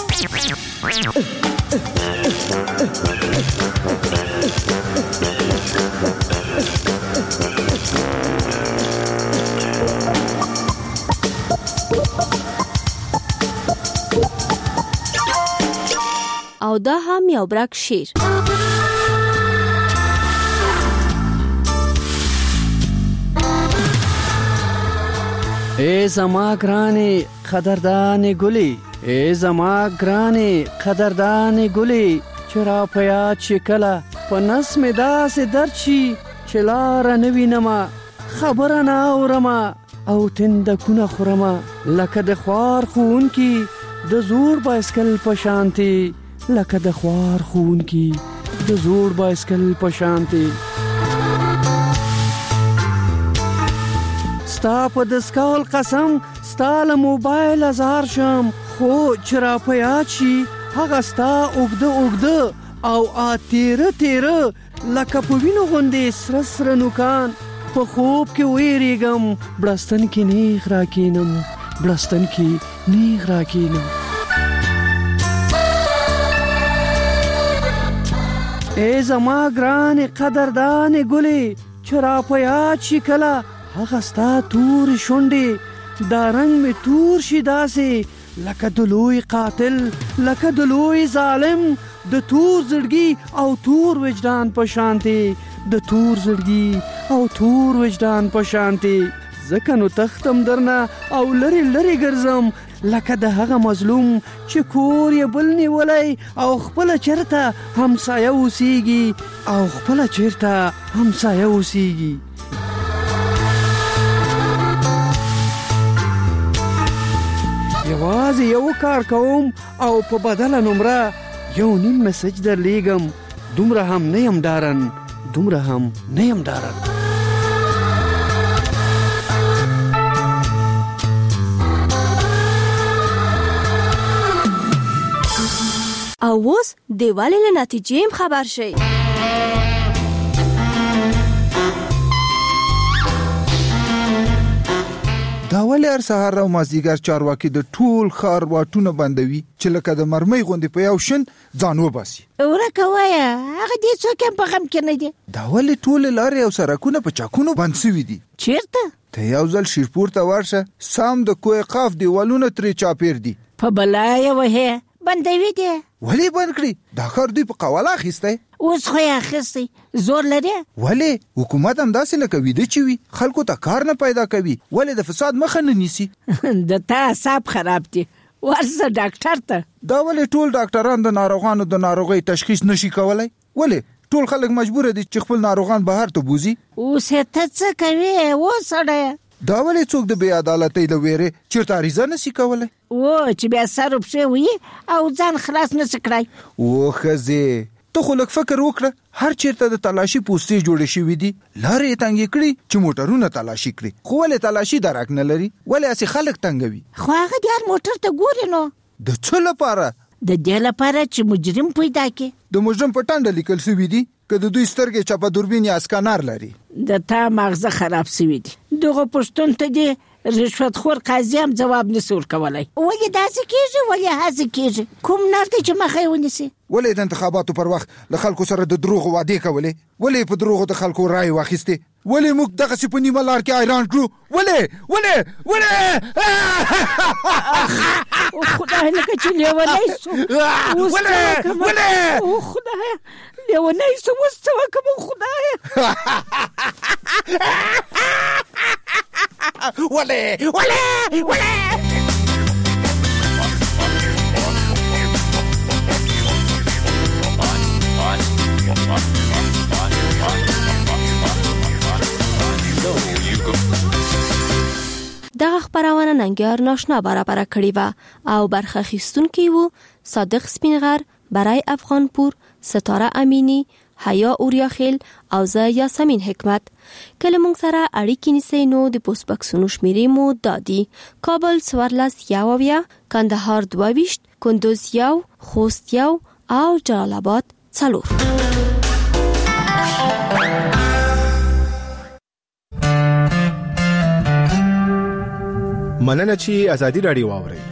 Speaker 4: او دا هم یو برک شیر.
Speaker 7: ای زما ګرانې قدردانې ګلې، ای زما ګرانې قدردانې ګلې، چې را په یاد چې کله په نس مې داسې درد شي چې لاره نه وینمه، خبره نه اورمه او تندکونه خورمه، لکه د خوار ښوونکي د زوړ بایسکل په شانتي، لکه د خوار ښوونکي د زوړ بایسکل په شانتي. ستا په دسکول قسم ستا له موبایل ازار شم، خو چې را په یاد شي هغه ستا اوږده او تیره تیره لکه په وینو غوندې سره سره نوکان، په خوب کې ویریږم بړستن کې نیغ راکینم، بړستن کې نیغ راکینم. ای زما ګرانې قدردانې ګلې، چې را په یاد شي کله هغه ستا تورې شونډې، دا رنګ مې تور شي داسې لکه د لوی قاتل، لکه د لوی ظالم، د تور زړګي او تور وجدان په شانتي، د تور زړګي او تور وجدان په شانتي. ځکه نو تختم درنه او لري لري ګرځم، لکه د هغه مظلوم چې کور یې بل نیولی او خپله چېرته همسایه اوسیږي، او خپله چېرته همسایه اوسیږي. یوازې یو کار کوم او په بدله نمره 1.5 مسج درلیږم، دومره هم نه یم ډارن، دومره هم نه یم ډارن.
Speaker 4: او اوس دیوالی له نتیجې هم خبر شئ.
Speaker 5: دا ولې هر سهار او مازدیګر چارواکي د ټول ښار واټونه بندوي چې لکه د مرمۍ غوندې په یو شن ځان وباسي؟
Speaker 1: ورکه وایه هغه دې څوک هم په غم کې نه دي.
Speaker 5: دا ولې ټولې لارې او سړکونه په چاکونو بند سوي دي؟
Speaker 1: چیرته؟
Speaker 5: ته یو ځل شیرپور ته ورشه، سام د کوه قاف دیوالونه ترې چاپیر دي.
Speaker 1: په بلا یې وهې بندوي دي.
Speaker 5: ولې بند کړي؟ دا ښار دوی په قواله اخیستی.
Speaker 1: اوس خو یې اخیستی، زور لري.
Speaker 5: ولې حکومت همداسې لکه ویده چې وي خلکو ته کار نه پیدا کوي؟ ولې د فساد مخه نه نیسي؟
Speaker 1: د تا اعصاب خراب دي، ورځه ډاکټر ته.
Speaker 5: دا ولې ټول ډاکټران د ناروغانو د ناروغۍ تشخیص نشي کولی؟ ولې ټول خلک مجبور دي چې خپل ناروغان بهر ته بوزي؟
Speaker 1: اوس ته څه کوي وسړی؟
Speaker 5: دا ولې څوک د بې عدالتۍ له ویرې چېرته عریضه نشي کولی؟
Speaker 1: چې بیا سر پښې وي او ځان خلاص نشي کړی.
Speaker 5: ښځې ته خو لږ فکر وکړه، هر چېرته د تلاشي پوستې جوړې شوي دي، لارې یې تنګې کړي چې موټرونه تلاشي کړي. خو ولې تلاشي درک نه لري؟ ولې هسې خلک تنګوي؟
Speaker 1: خو هغه د هر موټر ته ګوري. نو
Speaker 5: د څه لپاره؟
Speaker 1: د دې لپاره چې مجرم پیدا کړي.
Speaker 5: د مجرم په ټنډه لیکل شوي دي که د دوی سترګې چپه دوربین یا اسکانر لري.
Speaker 1: د تا مغزه خراب شوي دي. دغه پښتون ته دي رشوت خور قاضي هم جواب نشي ورکولای. ولې داسې کیږي ولې هڅه کیږي کوم نار ته چې مخې ونیسي؟
Speaker 5: ولې د انتخاباتو پر وخت له خلکو سره د دروغ وعده کولې؟ ولې په دروغ د خلکو رائے واخیسته؟ ولې موږ دغه سی په نیمه لار کې حیران کړو؟ ولې
Speaker 1: خدای لکه چې لیونی سو ولې خدای لیونی سو اوس څه وکړم خدای
Speaker 10: ولې
Speaker 4: دغه خبرونه ننګیار ناشنا برابر کړی و او برخه اخیستونکي وو صادق سپینغر، برای افغانپور، ستاره امینی، حیا اوریاخیل او زه یاسمین حکمت. کله مونږ سره اړیکې نیسئ نو د پوسټ بکسونو شمیرې مو دادي: کابل 14 کندهار 22 کندوز 1 خوست 1 او جلال آباد 4.
Speaker 20: مننه چې ازادي رادیو واوري.